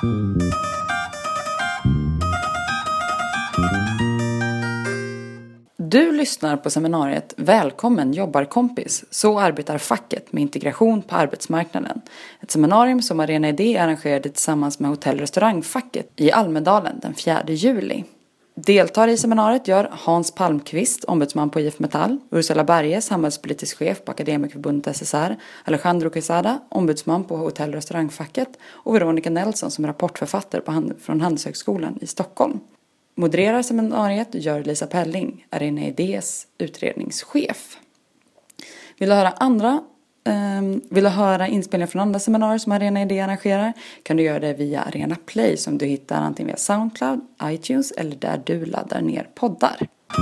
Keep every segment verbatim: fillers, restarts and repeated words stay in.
Du lyssnar på seminariet Välkommen jobbarkompis, så arbetar facket med integration på arbetsmarknaden. Ett seminarium som Arena Idé arrangerade tillsammans med Hotell- och restaurangfacket i Almedalen den fjärde juli. Deltar i seminariet gör Hans Palmqvist, ombudsman på I F Metall, Ursula Berge, samhällspolitisk chef på Akademikerförbundet S S R, Alejandro Quesada, ombudsman på Hotell- och restaurangfacket och Veronica Nelson som rapportförfattare på hand- från Handelshögskolan i Stockholm. Modererar seminariet gör Lisa Pelling, Arena Idés utredningschef. Vill du höra andra eh, vill du höra inspelningar från andra seminarier som Arena Idé arrangerar kan du göra det via Arena Play som du hittar antingen via Soundcloud, iTunes eller där du laddar ner poddar.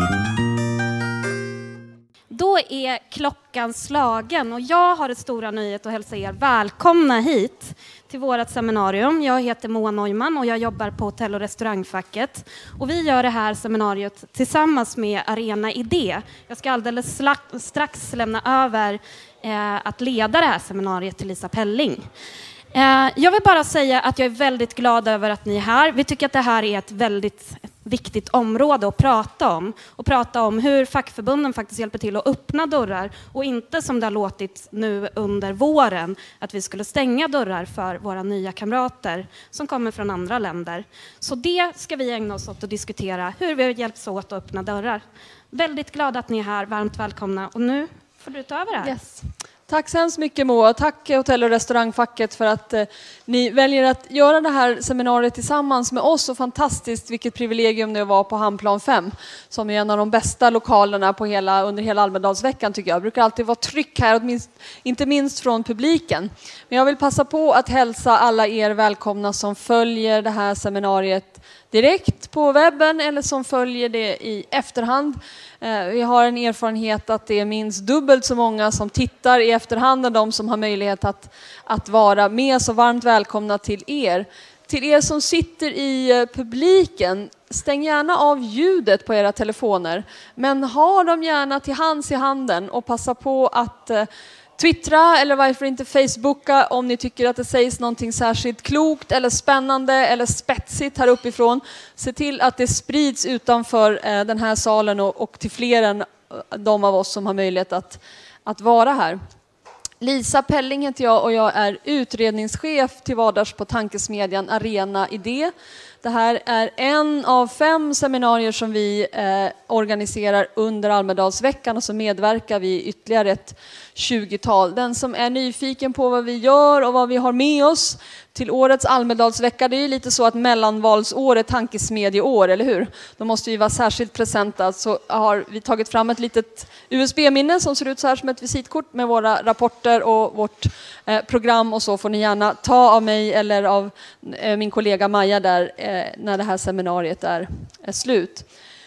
Då är klockan slagen och jag har det stora nöjet att hälsa er välkomna hit till vårt seminarium. Jag heter Moa Neumann och jag jobbar på Hotell- och restaurangfacket. Och vi gör det här seminariet tillsammans med Arena Idé. Jag ska alldeles strax lämna över eh, att leda det här seminariet till Lisa Pelling. Eh, jag vill bara säga att jag är väldigt glad över att ni är här. Vi tycker att det här är ett väldigt viktigt område att prata om. Och prata om hur fackförbunden faktiskt hjälper till att öppna dörrar. Och inte som det har låtit nu under våren att vi skulle stänga dörrar för våra nya kamrater som kommer från andra länder. Så det ska vi ägna oss åt att diskutera. Hur vi hjälps åt att öppna dörrar. Väldigt glad att ni är här. Varmt välkomna. Och nu får du ta över det här. Yes. Tack så hemskt mycket Moa. Tack Hotell- och restaurangfacket för att eh, ni väljer att göra det här seminariet tillsammans med oss. Och fantastiskt vilket privilegium det var på Hamnplan fem som är en av de bästa lokalerna på hela, under hela Almedalsveckan tycker jag. Det brukar alltid vara tryck här, åtminst, inte minst från publiken. Men jag vill passa på att hälsa alla er välkomna som följer det här seminariet direkt på webben eller som följer det i efterhand. Vi har en erfarenhet att det är minst dubbelt så många som tittar i efterhand än de som har möjlighet att, att vara med. Så varmt välkomna till er. Till er som sitter i publiken, stäng gärna av ljudet på era telefoner. Men ha dem gärna till hands i handen och passa på att twittra eller varför inte Facebooka om ni tycker att det sägs någonting särskilt klokt eller spännande eller spetsigt här uppifrån. Se till att det sprids utanför eh, den här salen och, och till fler än de av oss som har möjlighet att, att vara här. Lisa Pelling heter jag och jag är utredningschef till vardags på tankesmedjan Arena Idé. Det här är en av fem seminarier som vi eh, organiserar under Almedalsveckan och så medverkar vi i ytterligare ett tjugotal. Den som är nyfiken på vad vi gör och vad vi har med oss till årets Almedalsvecka, det är ju lite så att mellanvalsår är tankesmedjeår, eller hur? Då måste vi vara särskilt presenta, så har vi tagit fram ett litet U S B-minne som ser ut så här som ett visitkort med våra rapporter och vårt eh, program, och så får ni gärna ta av mig eller av eh, min kollega Maja där eh, när det här seminariet är, är slut.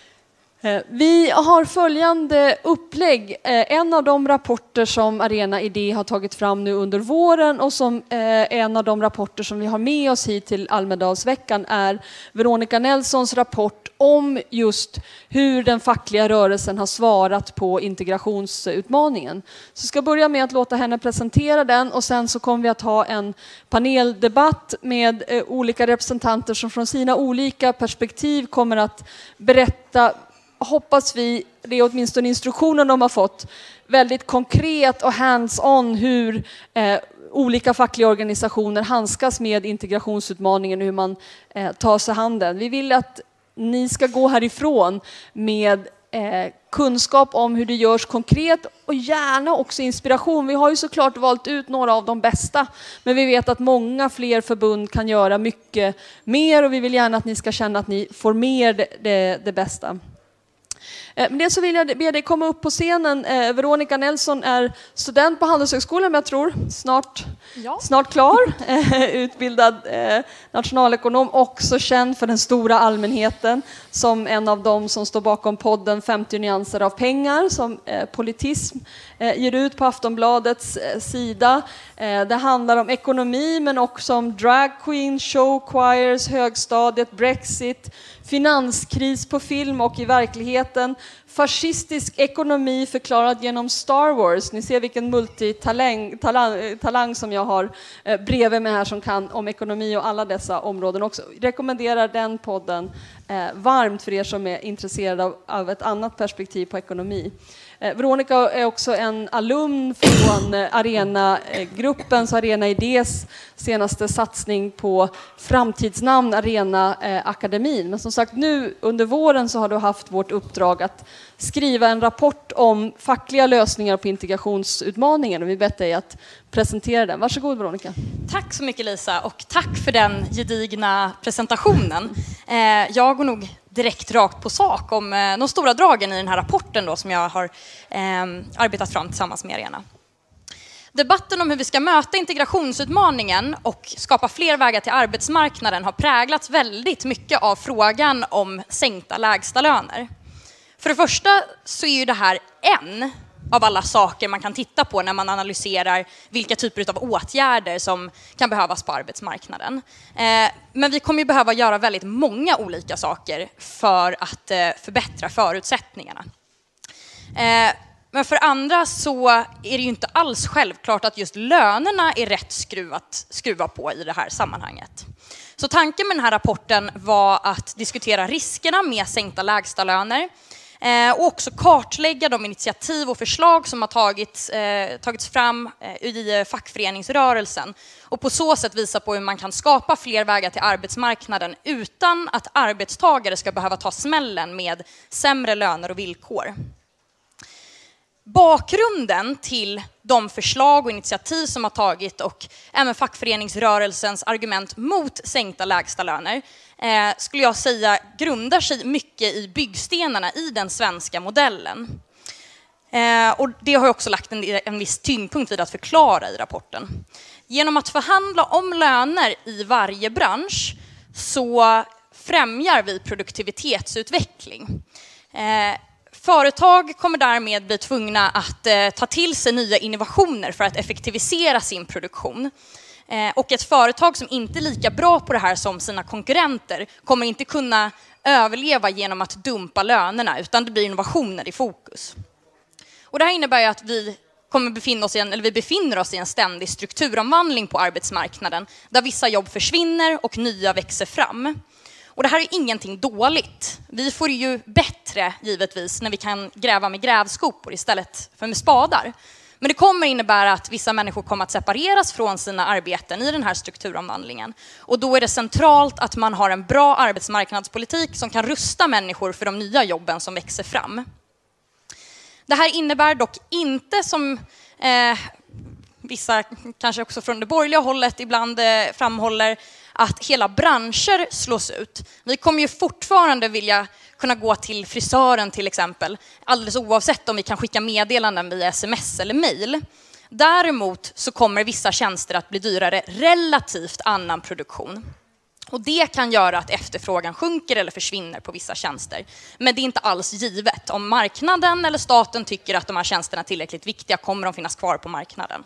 Vi har följande upplägg. En av de rapporter som Arena Idé har tagit fram nu under våren och som en av de rapporter som vi har med oss hit till Almedalsveckan är Veronica Nelsons rapport om just hur den fackliga rörelsen har svarat på integrationsutmaningen. Så jag ska börja med att låta henne presentera den och sen så kommer vi att ha en paneldebatt med olika representanter som från sina olika perspektiv kommer att berätta, hoppas vi, det är åtminstone instruktionen de har fått, väldigt konkret och hands-on hur eh, olika fackliga organisationer handskas med integrationsutmaningen och hur man eh, tar sig handen. Vi vill att ni ska gå härifrån med eh, kunskap om hur det görs konkret och gärna också inspiration. Vi har ju såklart valt ut några av de bästa, men vi vet att många fler förbund kan göra mycket mer och vi vill gärna att ni ska känna att ni får mer det, det, det bästa. Med det så vill jag be dig komma upp på scenen. Eh, Veronica Nelson är student på Handelshögskolan, men jag tror snart, ja. snart klar. Eh, utbildad eh, nationalekonom, också känd för den stora allmänheten som en av dem som står bakom podden femtio nyanser av pengar som eh, Politism eh, ger ut på Aftonbladets eh, sida. Eh, det handlar om ekonomi men också om drag queen, show choirs, högstadiet, Brexit, finanskris på film och i verkligheten. fascistisk ekonomi förklarad genom Star Wars. Ni ser vilken multitalang talang, talang som jag har eh, bredvid mig här som kan om ekonomi och alla dessa områden också. Rekommenderar den podden eh, varmt för er som är intresserade av, av ett annat perspektiv på ekonomi. Eh, Veronica är också en alumn från eh, Arena-gruppens, Arena Idés senaste satsning på framtidsnamn Arena eh, Akademin. Men som sagt, nu under våren så har du haft vårt uppdrag att skriva en rapport om fackliga lösningar på integrationsutmaningen och vi bett dig att presentera den. Varsågod Veronica. Tack så mycket Lisa och tack för den gedigna presentationen. Eh, jag går nog direkt rakt på sak om eh, de stora dragen i den här rapporten då, som jag har eh, arbetat fram tillsammans med Arena. Debatten om hur vi ska möta integrationsutmaningen och skapa fler vägar till arbetsmarknaden har präglats väldigt mycket av frågan om sänkta lägstalöner. För det första så är ju det här en av alla saker man kan titta på när man analyserar vilka typer av åtgärder som kan behövas på arbetsmarknaden. Eh, men vi kommer ju behöva göra väldigt många olika saker för att eh, förbättra förutsättningarna. Eh, men för andra så är det ju inte alls självklart att just lönerna är rätt skruvat, skruva på i det här sammanhanget. Så tanken med den här rapporten var att diskutera riskerna med sänkta lägstalöner och också kartlägga de initiativ och förslag som har tagits, eh, tagits fram eh, i fackföreningsrörelsen och på så sätt visa på hur man kan skapa fler vägar till arbetsmarknaden utan att arbetstagare ska behöva ta smällen med sämre löner och villkor. Bakgrunden till de förslag och initiativ som har tagit och även fackföreningsrörelsens argument mot sänkta lägstalöner eh, skulle jag säga grundar sig mycket i byggstenarna i den svenska modellen. Eh, och det har jag också lagt en, en viss tyngdpunkt vid att förklara i rapporten. Genom att förhandla om löner i varje bransch så främjar vi produktivitetsutveckling. Eh, Företag kommer därmed bli tvungna att eh, ta till sig nya innovationer för att effektivisera sin produktion. Eh, och ett företag som inte är lika bra på det här som sina konkurrenter kommer inte kunna överleva genom att dumpa lönerna, utan det blir innovationer i fokus. Och det här innebär ju att vi kommer befinna oss i en, eller vi befinner oss i en ständig strukturomvandling på arbetsmarknaden där vissa jobb försvinner och nya växer fram. Och det här är ingenting dåligt. Vi får ju bättre, givetvis, när vi kan gräva med grävskopor istället för med spadar. Men det kommer innebära att vissa människor kommer att separeras från sina arbeten i den här strukturomvandlingen. Och då är det centralt att man har en bra arbetsmarknadspolitik som kan rusta människor för de nya jobben som växer fram. Det här innebär dock inte, som eh, vissa kanske också från det borgerliga hållet ibland eh, framhåller, att hela branscher slås ut. Vi kommer ju fortfarande vilja kunna gå till frisören till exempel, alldeles oavsett om vi kan skicka meddelanden via sms eller mejl. Däremot så kommer vissa tjänster att bli dyrare relativt annan produktion. Och det kan göra att efterfrågan sjunker eller försvinner på vissa tjänster. Men det är inte alls givet. Om marknaden eller staten tycker att de här tjänsterna är tillräckligt viktiga kommer de finnas kvar på marknaden.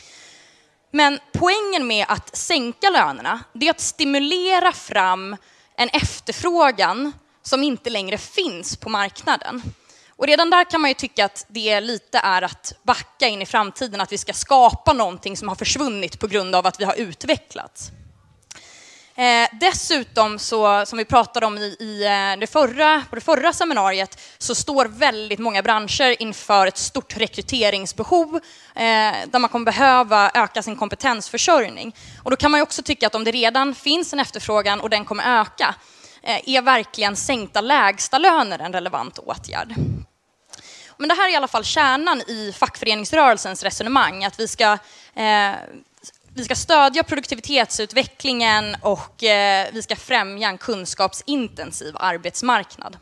Men poängen med att sänka lönerna, det är att stimulera fram en efterfrågan som inte längre finns på marknaden. Och redan där kan man ju tycka att det lite är att backa in i framtiden, att vi ska skapa någonting som har försvunnit på grund av att vi har utvecklats. Eh, dessutom, så, som vi pratade om i, i det, förra, på det förra seminariet, så står väldigt många branscher inför ett stort rekryteringsbehov eh, där man kommer behöva öka sin kompetensförsörjning. Och då kan man ju också tycka att om det redan finns en efterfrågan och den kommer öka, eh, är verkligen sänkta lägsta löner en relevant åtgärd. Men det här är i alla fall kärnan i fackföreningsrörelsens resonemang, att vi ska eh, Vi ska stödja produktivitetsutvecklingen och eh, vi ska främja en kunskapsintensiv arbetsmarknad.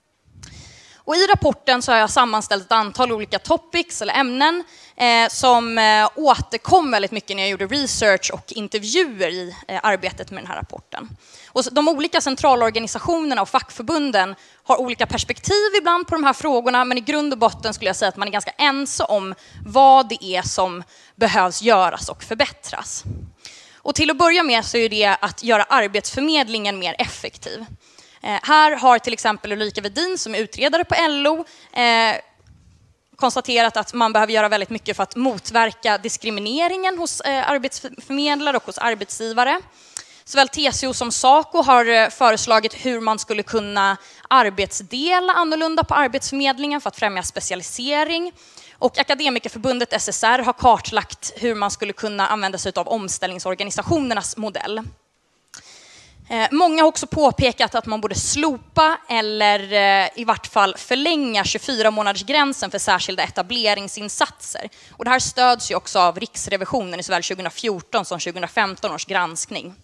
Och i rapporten så har jag sammanställt ett antal olika topics eller ämnen eh, som eh, återkom väldigt mycket när jag gjorde research och intervjuer i eh, arbetet med den här rapporten. Och de olika centralorganisationerna och fackförbunden har olika perspektiv ibland på de här frågorna, men i grund och botten skulle jag säga att man är ganska ense om vad det är som behövs göras och förbättras. Och till att börja med så är det att göra arbetsförmedlingen mer effektiv. Eh, här har till exempel Ulrika Wedin som är utredare på L O eh, konstaterat att man behöver göra väldigt mycket för att motverka diskrimineringen hos eh, arbetsförmedlare och hos arbetsgivare. Såväl T C O som SACO har föreslagit hur man skulle kunna arbetsdela annorlunda på Arbetsförmedlingen för att främja specialisering. Och Akademikerförbundet S S R har kartlagt hur man skulle kunna använda sig av omställningsorganisationernas modell. Många har också påpekat att man borde slopa eller i vart fall förlänga tjugofyra månadersgränsen för särskilda etableringsinsatser. Och det här stöds ju också av Riksrevisionen i såväl tjugohundrafjorton som tjugohundrafemton års granskning.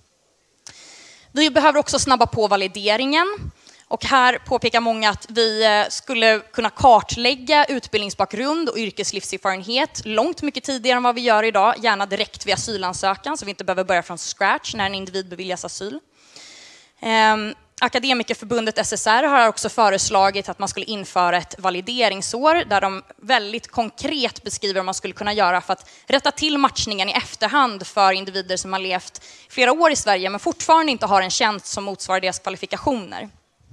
Vi behöver också snabba på valideringen. Och här påpekar många att vi skulle kunna kartlägga utbildningsbakgrund och yrkeslivserfarenhet långt mycket tidigare än vad vi gör idag. Gärna direkt vid asylansökan så vi inte behöver börja från scratch när en individ beviljas asyl. Um, Akademikerförbundet S S R har också föreslagit att man skulle införa ett valideringsår där de väldigt konkret beskriver vad man skulle kunna göra för att rätta till matchningen i efterhand för individer som har levt flera år i Sverige men fortfarande inte har en tjänst som motsvarar deras kvalifikationer.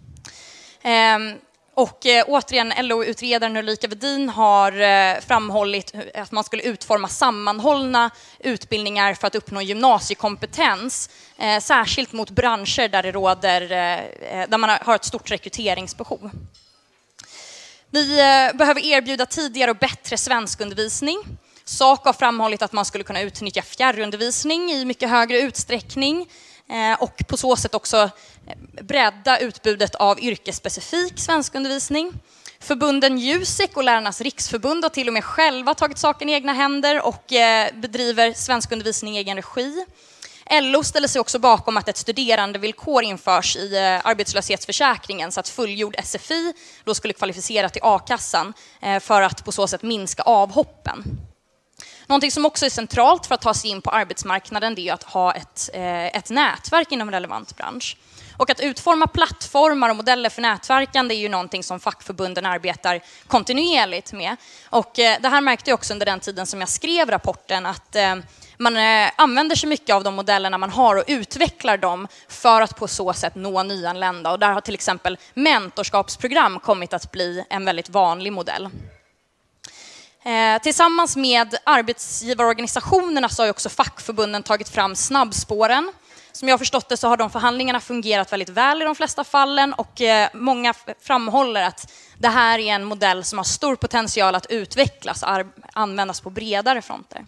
Um, Och eh, återigen, L O-utredaren Ulrika Wedin har eh, framhållit att man skulle utforma sammanhållna utbildningar för att uppnå gymnasiekompetens, eh, särskilt mot branscher där det råder, eh, där man har ett stort rekryteringsbehov. Vi eh, behöver erbjuda tidigare och bättre svenskundervisning. SACO har framhållit att man skulle kunna utnyttja fjärrundervisning i mycket högre utsträckning. Och på så sätt också bredda utbudet av yrkesspecifik svenskundervisning. Förbunden Jusek och Lärarnas riksförbund har till och med själva tagit saken i egna händer och bedriver svenskundervisning i egen regi. L O ställer sig också bakom att ett studerandevillkor införs i arbetslöshetsförsäkringen så att fullgjord S F I då skulle kvalificera till a-kassan för att på så sätt minska avhoppen. Någonting som också är centralt för att ta sig in på arbetsmarknaden det är att ha ett, ett nätverk inom relevant bransch. Och att utforma plattformar och modeller för nätverkande är ju någonting som fackförbunden arbetar kontinuerligt med. Och det här märkte jag också under den tiden som jag skrev rapporten att man använder sig mycket av de modellerna man har och utvecklar dem för att på så sätt nå nyanlända. Och där har till exempel mentorskapsprogram kommit att bli en väldigt vanlig modell. Eh, tillsammans med arbetsgivarorganisationerna så har också fackförbunden tagit fram snabbspåren. Som jag har förstått det så har de förhandlingarna fungerat väldigt väl i de flesta fallen och eh, många framhåller att det här är en modell som har stor potential att utvecklas och användas på bredare fronter.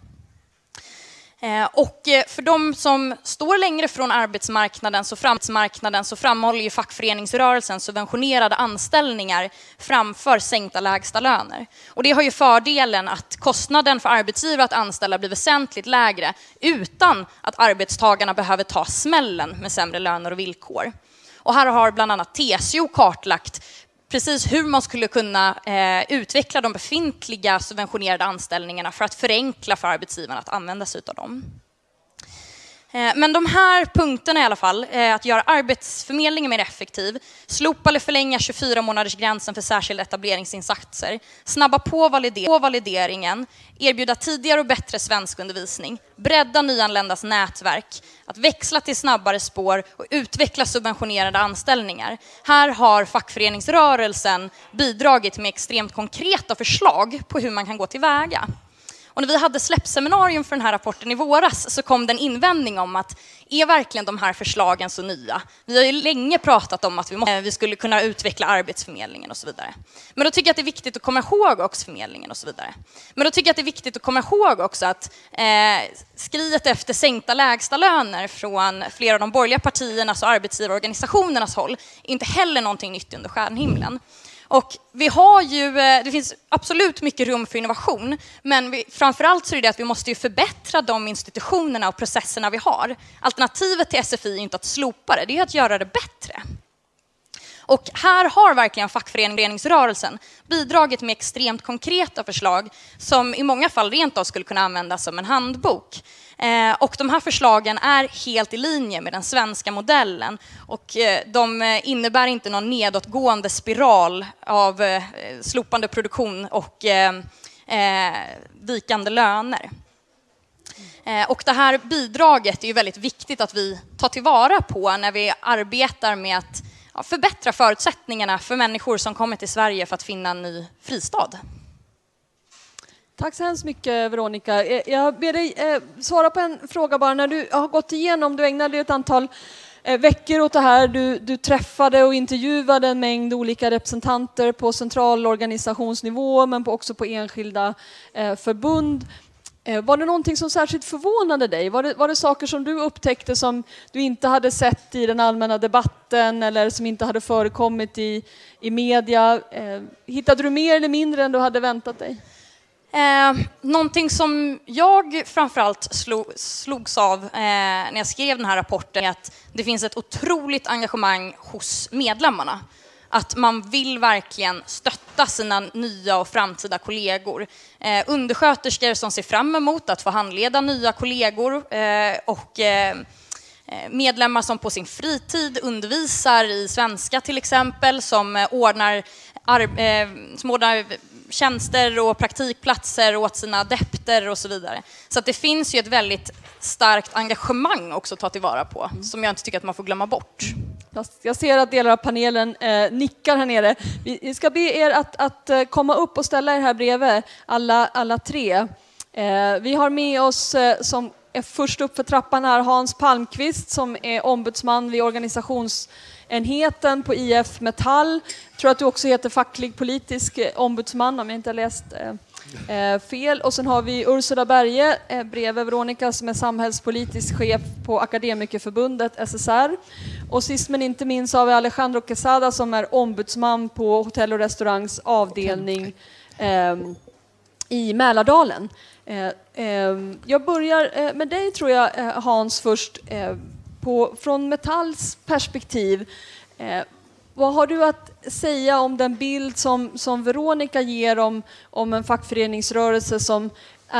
Och för de som står längre från arbetsmarknaden så, arbetsmarknaden så framhåller ju fackföreningsrörelsen subventionerade anställningar framför sänkta lägsta löner. Och det har ju fördelen att kostnaden för arbetsgivare att anställa blir väsentligt lägre utan att arbetstagarna behöver ta smällen med sämre löner och villkor. Och här har bland annat T C O kartlagt precis hur man skulle kunna eh, utveckla de befintliga subventionerade anställningarna för att förenkla för arbetsgivarna att använda sig av dem. Eh, men de här punkterna i alla fall, eh, att göra arbetsförmedlingen mer effektiv, slopa eller förlänga tjugofyra månadersgränsen för särskilda etableringsinsatser, snabba på, valide- på valideringen, erbjuda tidigare och bättre svenskundervisning, bredda nyanländas nätverk, att växla till snabbare spår och utveckla subventionerade anställningar. Här har fackföreningsrörelsen bidragit med extremt konkreta förslag på hur man kan gå tillväga. Och när vi hade släppseminarium för den här rapporten i våras så kom det en invändning om att är verkligen de här förslagen så nya? Vi har ju länge pratat om att vi, måste, vi skulle kunna utveckla arbetsförmedlingen och så vidare. Men då tycker jag att det är viktigt att komma ihåg också förmedlingen och så vidare. Men då tycker jag att det är viktigt att komma ihåg också att eh, skriet efter sänkta lägsta löner från flera av de borgerliga partiernas och arbetsgivarorganisationernas håll är inte heller någonting nytt under stjärnhimlen. Och vi har ju, det finns absolut mycket rum för innovation, men vi, framförallt så är det att vi måste ju förbättra de institutionerna och processerna vi har. Alternativet till S F I är inte att slopa det, det är att göra det bättre. Och här har verkligen fackföreningsrörelsen bidragit med extremt konkreta förslag som i många fall rent av skulle kunna användas som en handbok. Eh, och de här förslagen är helt i linje med den svenska modellen och eh, de innebär inte någon nedåtgående spiral av eh, slopande produktion och eh, eh, vikande löner. Eh, och det här bidraget är ju väldigt viktigt att vi tar tillvara på när vi arbetar med att ja, förbättra förutsättningarna för människor som kommer till Sverige för att finna en ny fristad. Tack så hemskt mycket, Veronica. Jag ber dig eh, svara på en fråga bara. När du har gått igenom, du ägnade ett antal eh, veckor åt det här. Du, du träffade och intervjuade en mängd olika representanter på centralorganisationsnivå, men på, också på enskilda eh, förbund. Eh, var det någonting som särskilt förvånade dig? Var det, var det saker som du upptäckte som du inte hade sett i den allmänna debatten eller som inte hade förekommit i, i media? Eh, hittade du mer eller mindre än du hade väntat dig? Eh, någonting som jag framförallt slog, slogs av eh, när jag skrev den här rapporten är att det finns ett otroligt engagemang hos medlemmarna. Att man vill verkligen stötta sina nya och framtida kollegor. Eh, undersköterskor som ser fram emot att få handleda nya kollegor eh, och eh, medlemmar som på sin fritid undervisar i svenska till exempel, som eh, ordnar, ar- eh, som ordnar tjänster och praktikplatser åt sina adepter och så vidare. Så att det finns ju ett väldigt starkt engagemang också att ta tillvara på, mm. som jag inte tycker att man får glömma bort. Jag ser att delar av panelen eh, nickar här nere. Vi ska be er att, att komma upp och ställa er här bredvid, alla, alla tre. Eh, vi har med oss eh, som är först upp för trappan här Hans Palmqvist som är ombudsman vid organisationsenheten på I F Metall. Jag tror att du också heter facklig politisk ombudsman om jag inte har läst eh, eh, fel. Och sen har vi Ursula Berge eh, bredvid Veronica som är samhällspolitisk chef på Akademikerförbundet S S R. Och sist men inte minst har vi Alejandro Quesada som är ombudsman på Hotell och restaurangs avdelning eh, i Mälardalen. Eh, eh, jag börjar eh, med dig tror jag eh, Hans först. Eh, på, från Metalls perspektiv, eh, vad har du att säga om den bild som, som Veronica ger om, om en fackföreningsrörelse som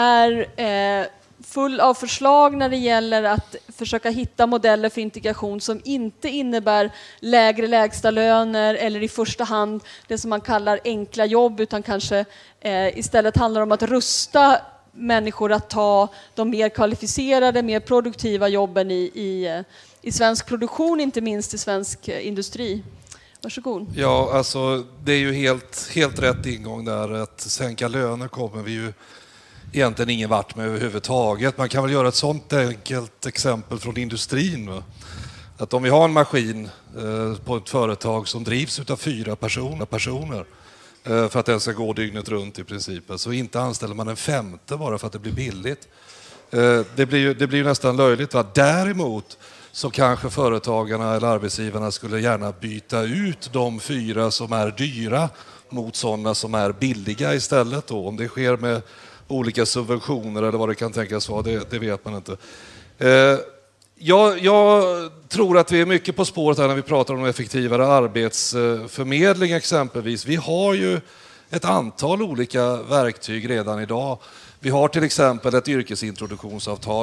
är eh, full av förslag när det gäller att försöka hitta modeller för integration som inte innebär lägre lägsta löner eller i första hand det som man kallar enkla jobb, utan kanske eh, istället handlar om att rusta människor att ta de mer kvalificerade, mer produktiva jobben i, i, i svensk produktion, inte minst i svensk industri. Varsågod. Ja, alltså det är ju helt, helt rätt ingång där. Att sänka löner kommer vi ju egentligen ingen vart med överhuvudtaget. Man kan väl göra ett sånt enkelt exempel från industrin. Va? Att om vi har en maskin eh, på ett företag som drivs av fyra personer, personer eh, för att den ska gå dygnet runt i princip, så inte anställer man en femte bara för att det blir billigt. Eh, det blir ju det blir ju nästan löjligt. Va? Däremot så kanske företagarna eller arbetsgivarna skulle gärna byta ut de fyra som är dyra mot sådana som är billiga istället. Då. Om det sker med olika subventioner eller vad det kan tänkas vara, det, det vet man inte. Eh, jag, jag tror att vi är mycket på spåret här när vi pratar om effektivare arbetsförmedling exempelvis. Vi har ju ett antal olika verktyg redan idag. Vi har till exempel ett yrkesintroduktionsavtal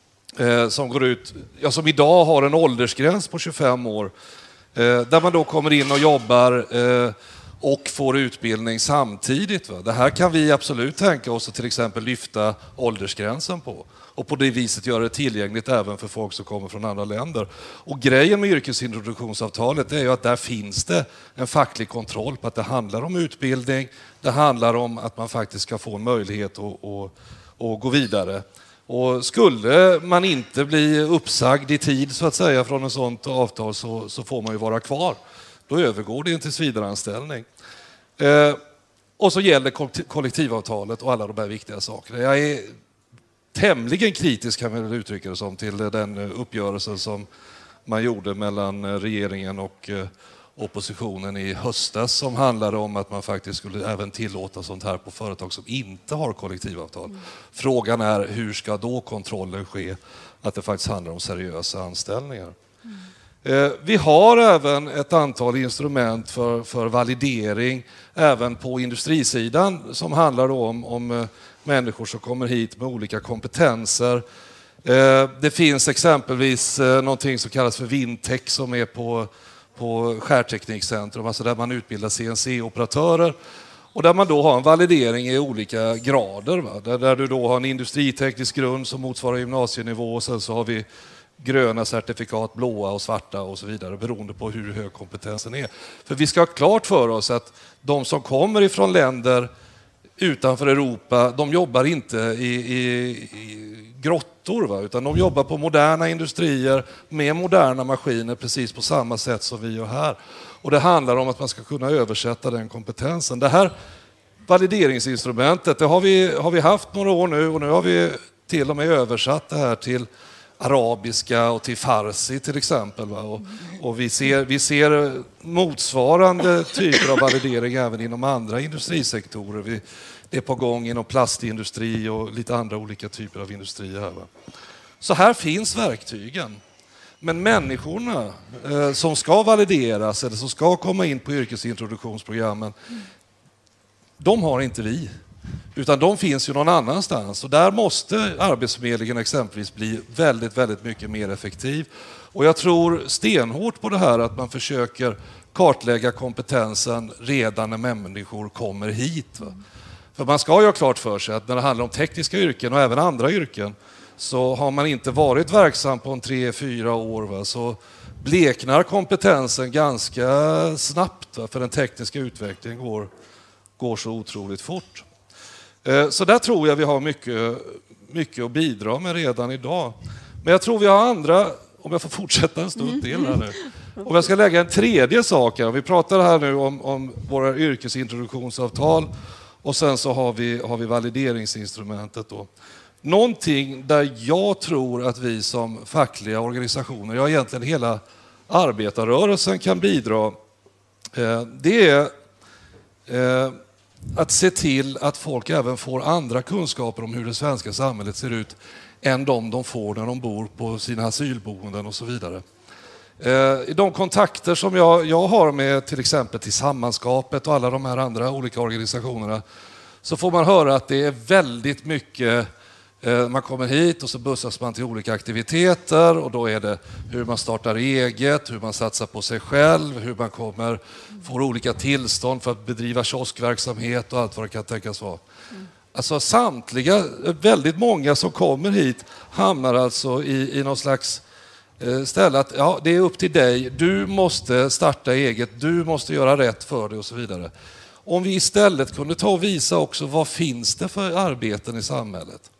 eh, som går ut, ja, som idag har en åldersgräns på tjugofem år eh, där man då kommer in och jobbar eh, och får utbildning samtidigt. Va? Det här kan vi absolut tänka oss att till exempel lyfta åldersgränsen på och på det viset göra det tillgängligt även för folk som kommer från andra länder. Och grejen med yrkesintroduktionsavtalet är ju att där finns det en facklig kontroll på att det handlar om utbildning, det handlar om att man faktiskt ska få en möjlighet att, att, att gå vidare. Och skulle man inte bli uppsagd i tid så att säga från ett sådant avtal så, så får man ju vara kvar. Då övergår det en tillsvidareanställning. Eh, och så gäller kollektivavtalet och alla de här viktiga sakerna. Jag är tämligen kritisk, kan man uttrycka det som, till den uppgörelsen som man gjorde mellan regeringen och eh, oppositionen i höstas som handlade om att man faktiskt skulle även tillåta sånt här på företag som inte har kollektivavtal. Mm. Frågan är hur ska då kontrollen ske att det faktiskt handlar om seriösa anställningar. Mm. Vi har även ett antal instrument för, för validering även på industrisidan som handlar om, om människor som kommer hit med olika kompetenser. Det finns exempelvis någonting som kallas för Vintech som är på, på Skärteknikcentrum, alltså där man utbildar C N C-operatörer och där man då har en validering i olika grader. Va? Där, där du då har en industriteknisk grund som motsvarar gymnasienivå och sen så har vi gröna certifikat, blåa och svarta och så vidare, beroende på hur hög kompetensen är. För vi ska ha klart för oss att de som kommer ifrån länder utanför Europa, de jobbar inte i, i, i grottor, va? Utan de jobbar på moderna industrier med moderna maskiner precis på samma sätt som vi gör här. Och det handlar om att man ska kunna översätta den kompetensen. Det här valideringsinstrumentet, det har vi, har vi haft några år nu, och nu har vi till och med översatt det här till arabiska och till farsi till exempel. Va? Och, och vi, ser, vi ser motsvarande typer av validering även inom andra industrisektorer. Vi, det är på gång inom plastindustri och lite andra olika typer av industrier här. Va? Så här finns verktygen. Men människorna eh, som ska valideras eller som ska komma in på yrkesintroduktionsprogrammen, de har inte vi. Utan de finns ju någon annanstans. Och där måste Arbetsförmedlingen exempelvis bli väldigt, väldigt mycket mer effektiv. Och jag tror stenhårt på det här att man försöker kartlägga kompetensen redan när människor kommer hit. Va? För man ska ju ha klart för sig att när det handlar om tekniska yrken och även andra yrken, så har man inte varit verksam på en tre, fyra år, va? Så bleknar kompetensen ganska snabbt, va? För den tekniska utvecklingen går, går så otroligt fort. Så där tror jag vi har mycket, mycket att bidra med redan idag. Men jag tror vi har andra, om jag får fortsätta en stund till här nu. Om jag ska lägga en tredje sak här. Vi pratar här nu om, om våra yrkesintroduktionsavtal, och sen så har vi, har vi valideringsinstrumentet då. Någonting där jag tror att vi som fackliga organisationer, ja egentligen hela arbetarrörelsen kan bidra, det är att se till att folk även får andra kunskaper om hur det svenska samhället ser ut än de de får när de bor på sina asylboenden och så vidare. I de kontakter som jag, jag har med till exempel Tillsammanskapet och alla de här andra olika organisationerna, så får man höra att det är väldigt mycket, man kommer hit och så bussas man till olika aktiviteter, och då är det hur man startar eget, hur man satsar på sig själv, hur man kommer, får olika tillstånd för att bedriva kioskverksamhet och allt vad det kan tänkas vara. Alltså samtliga, väldigt många som kommer hit hamnar alltså i, i någon slags ställe att ja, det är upp till dig, du måste starta eget, du måste göra rätt för dig och så vidare. Om vi istället kunde ta och visa också vad finns det för arbeten i samhället.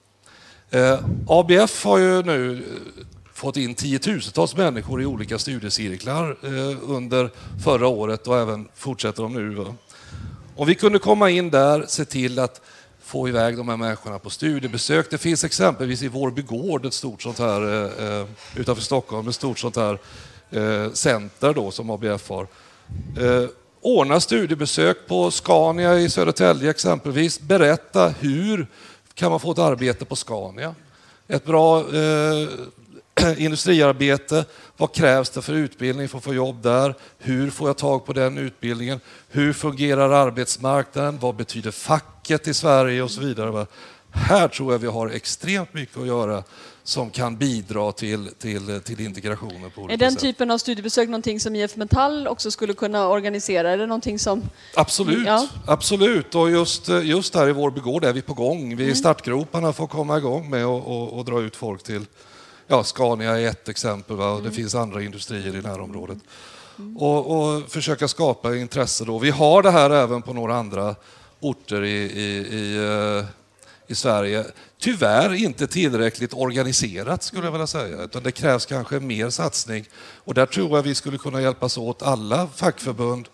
Eh, A B F har ju nu fått in tiotusentals människor i olika studiecirklar eh, under förra året, och även fortsätter de nu. Va? Om vi kunde komma in där, se till att få iväg de här människorna på studiebesök. Det finns exempelvis i Vårby gård ett stort sånt här eh, utanför Stockholm, ett stort sånt här eh, center då som A B F har. Eh, ordna studiebesök på Scania i Södertälje exempelvis. Berätta hur kan man få ett arbete på Scania. Ett bra eh, industriarbete. Vad krävs det för utbildning för att få jobb där? Hur får jag tag på den utbildningen? Hur fungerar arbetsmarknaden? Vad betyder facket i Sverige och så vidare? Här tror jag vi har extremt mycket att göra som kan bidra till, till, till integrationen på olika sätt. Är den sätt. typen av studiebesök någonting som I F Metall också skulle kunna organisera? Är det någonting som... Absolut, ja. absolut. Och just, just här i Vårby gård är vi på gång. Vi är i startgroparna för att komma igång med och, och, och dra ut folk till... Ja, Scania är ett exempel, va? Och det mm. finns andra industrier i närområdet. Mm. Och, och försöka skapa intresse då. Vi har det här även på några andra orter i, i, i, i Sverige. Tyvärr inte tillräckligt organiserat skulle jag vilja säga. Utan det krävs kanske mer satsning. Och där tror jag vi skulle kunna hjälpas åt alla fackförbund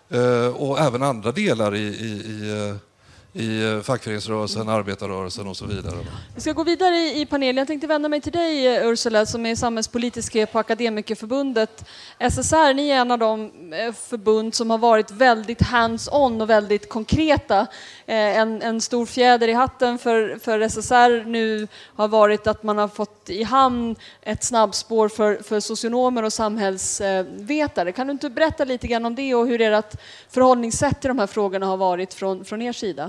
och även andra delar i, i, i i fackföreningsrörelsen, arbetarrörelsen och så vidare. Vi ska gå vidare i panelen. Jag tänkte vända mig till dig, Ursula, som är samhällspolitisk på Akademikerförbundet. S S R, ni är en av de förbund som har varit väldigt hands-on och väldigt konkreta. En, en stor fjäder i hatten för, för S S R nu har varit att man har fått i hamn ett snabbspår för, för socionomer och samhällsvetare. Kan du inte berätta lite grann om det och hur ert förhållningssätt till de här frågorna har varit från, från er sida?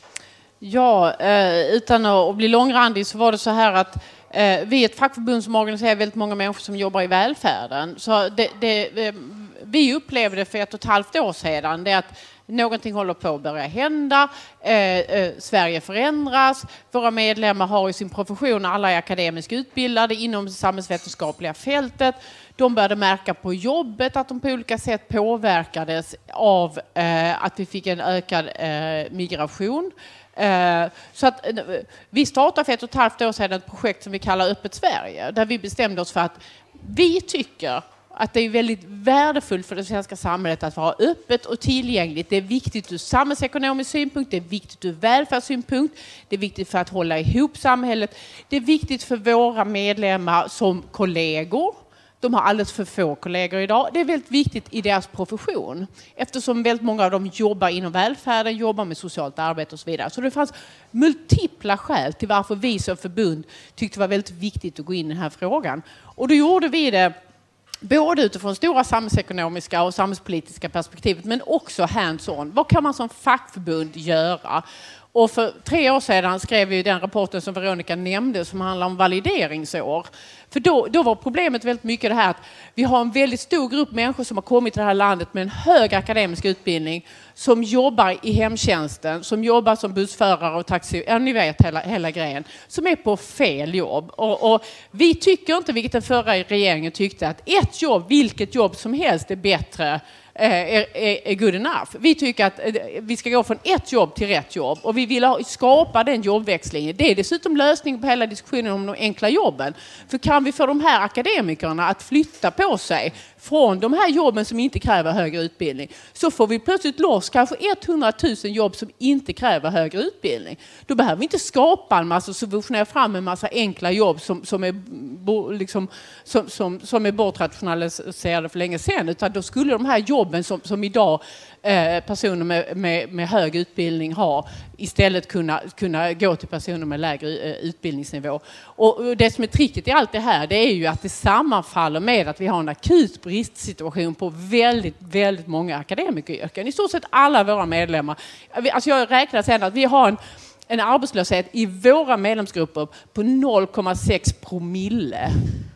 Ja, utan att bli långrandig så var det så här att vi är ett fackförbund som organiserar väldigt många människor som jobbar i välfärden. Så det, det, vi upplevde för ett och ett halvt år sedan det att någonting håller på att börja hända. Eh, eh, Sverige förändras. Våra medlemmar har i sin profession, alla är akademiskt utbildade inom det samhällsvetenskapliga fältet. De började märka på jobbet att de på olika sätt påverkades av eh, att vi fick en ökad eh, migration. Eh, så att, eh, vi startade för ett och ett halvt år sedan ett projekt som vi kallar Öppet Sverige, där vi bestämde oss för att vi tycker att det är väldigt värdefullt för det svenska samhället att vara öppet och tillgängligt. Det är viktigt ur samhällsekonomisk synpunkt, det är viktigt ur välfärdssynpunkt, det är viktigt för att hålla ihop samhället, det är viktigt för våra medlemmar som kollegor. De har alldeles för få kollegor idag. Det är väldigt viktigt i deras profession. Eftersom väldigt många av dem jobbar inom välfärden, jobbar med socialt arbete och så vidare. Så det fanns multipla skäl till varför vi som förbund tyckte det var väldigt viktigt att gå in i den här frågan. Och då gjorde vi det både utifrån stora samhällsekonomiska och samhällspolitiska perspektivet, men också hands-on. Vad kan man som fackförbund göra? Och för tre år sedan skrev vi den rapporten som Veronica nämnde som handlar om valideringsår. För då, då var problemet väldigt mycket det här att vi har en väldigt stor grupp människor som har kommit till det här landet med en hög akademisk utbildning som jobbar i hemtjänsten, som jobbar som bussförare och taxi, ja, ni vet hela, hela grejen, som är på fel jobb. Och, och vi tycker inte, vilket den förra regeringen tyckte, att ett jobb, vilket jobb som helst är bättre, Är, är, är good enough. Vi tycker att vi ska gå från ett jobb till rätt jobb och vi vill ha, skapa den jobbväxlingen. Det är dessutom lösningen på hela diskussionen om de enkla jobben. För kan vi få de här akademikerna att flytta på sig från de här jobben som inte kräver högre utbildning, så får vi plötsligt loss kanske hundratusen jobb som inte kräver högre utbildning. Då behöver vi inte skapa en massa, subventionera fram en massa enkla jobb som, som, är, liksom, som, som, som är bortrationaliserade för länge sedan, utan då skulle de här jobben som, som idag eh, personer med, med, med hög utbildning har istället kunna, kunna gå till personer med lägre eh, utbildningsnivå. Och, och det som är tricket i allt det här, det är ju att det sammanfaller med att vi har en akut bristsituation på väldigt, väldigt många akademikeryrken. I stort sett alla våra medlemmar. Alltså jag räknar sedan att vi har en, en arbetslöshet i våra medlemsgrupper på noll komma sex promille.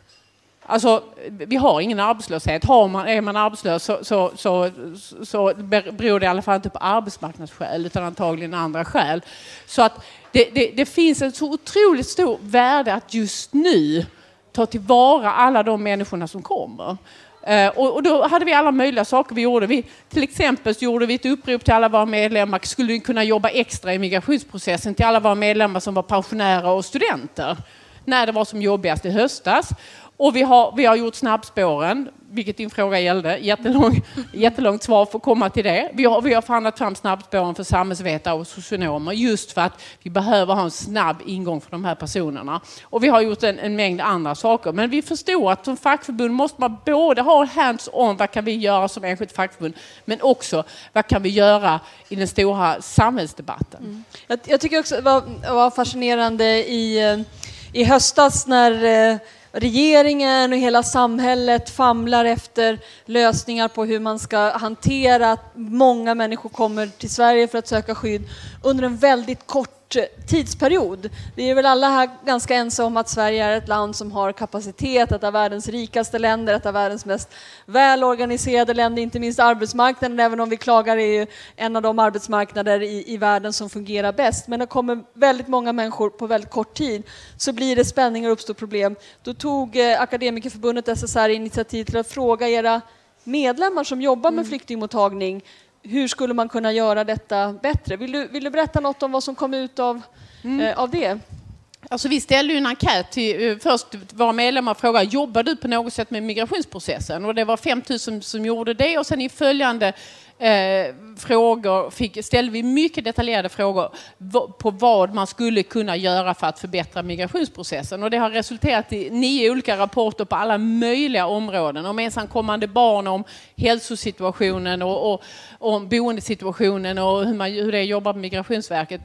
Alltså, vi har ingen arbetslöshet. Har man, är man arbetslös så, så, så, så beror det i alla fall inte på arbetsmarknadsskäl utan antagligen andra skäl. Så att det, det, det finns en så otroligt stor värde att just nu ta tillvara alla de människorna som kommer. Uh, och, och då hade vi alla möjliga saker vi gjorde. Vi, till exempel så gjorde vi ett upprop till alla våra medlemmar. Skulle vi kunna jobba extra i migrationsprocessen till alla våra medlemmar som var pensionärer och studenter när det var som jobbigast i höstas. Och vi har, vi har gjort snabbspåren, vilket din fråga gällde. Jättelång, jättelångt svar för att komma till det. Vi har, vi har förhandlat fram snabbspåren för samhällsvetare och socionomer just för att vi behöver ha en snabb ingång för de här personerna. Och vi har gjort en, en mängd andra saker. Men vi förstår att som fackförbund måste man både ha hands-on, vad kan vi göra som enskilt fackförbund, men också vad kan vi göra i den stora samhällsdebatten. Mm. Jag, jag tycker också det var, var fascinerande i, i höstas när regeringen och hela samhället famlar efter lösningar på hur man ska hantera att många människor kommer till Sverige för att söka skydd under en väldigt kort tidsperiod. Vi är väl alla här ganska ense om att Sverige är ett land som har kapacitet, ett av världens rikaste länder, ett av världens mest välorganiserade länder, inte minst arbetsmarknaden, även om vi klagar är ju en av de arbetsmarknader i, i världen som fungerar bäst. Men det kommer väldigt många människor på väldigt kort tid, så blir det spänningar och uppstår problem. Då tog eh, Akademikerförbundet S S R initiativ till att fråga era medlemmar som jobbar med mm. flyktingmottagning, hur skulle man kunna göra detta bättre? Vill du, vill du berätta något om vad som kom ut av, mm. eh, av det? Alltså vi ställde ju en enkät till först våra medlemmar och frågade, jobbar du på något sätt med migrationsprocessen? Och det var fem tusen som gjorde det, och sen i följande eh, frågor fick, ställde vi mycket detaljerade frågor på vad man skulle kunna göra för att förbättra migrationsprocessen. Och det har resulterat i nio olika rapporter på alla möjliga områden. Om ensamkommande barn, om hälsosituationen och, och, och om boendesituationen och hur, man, hur det jobbar på Migrationsverket.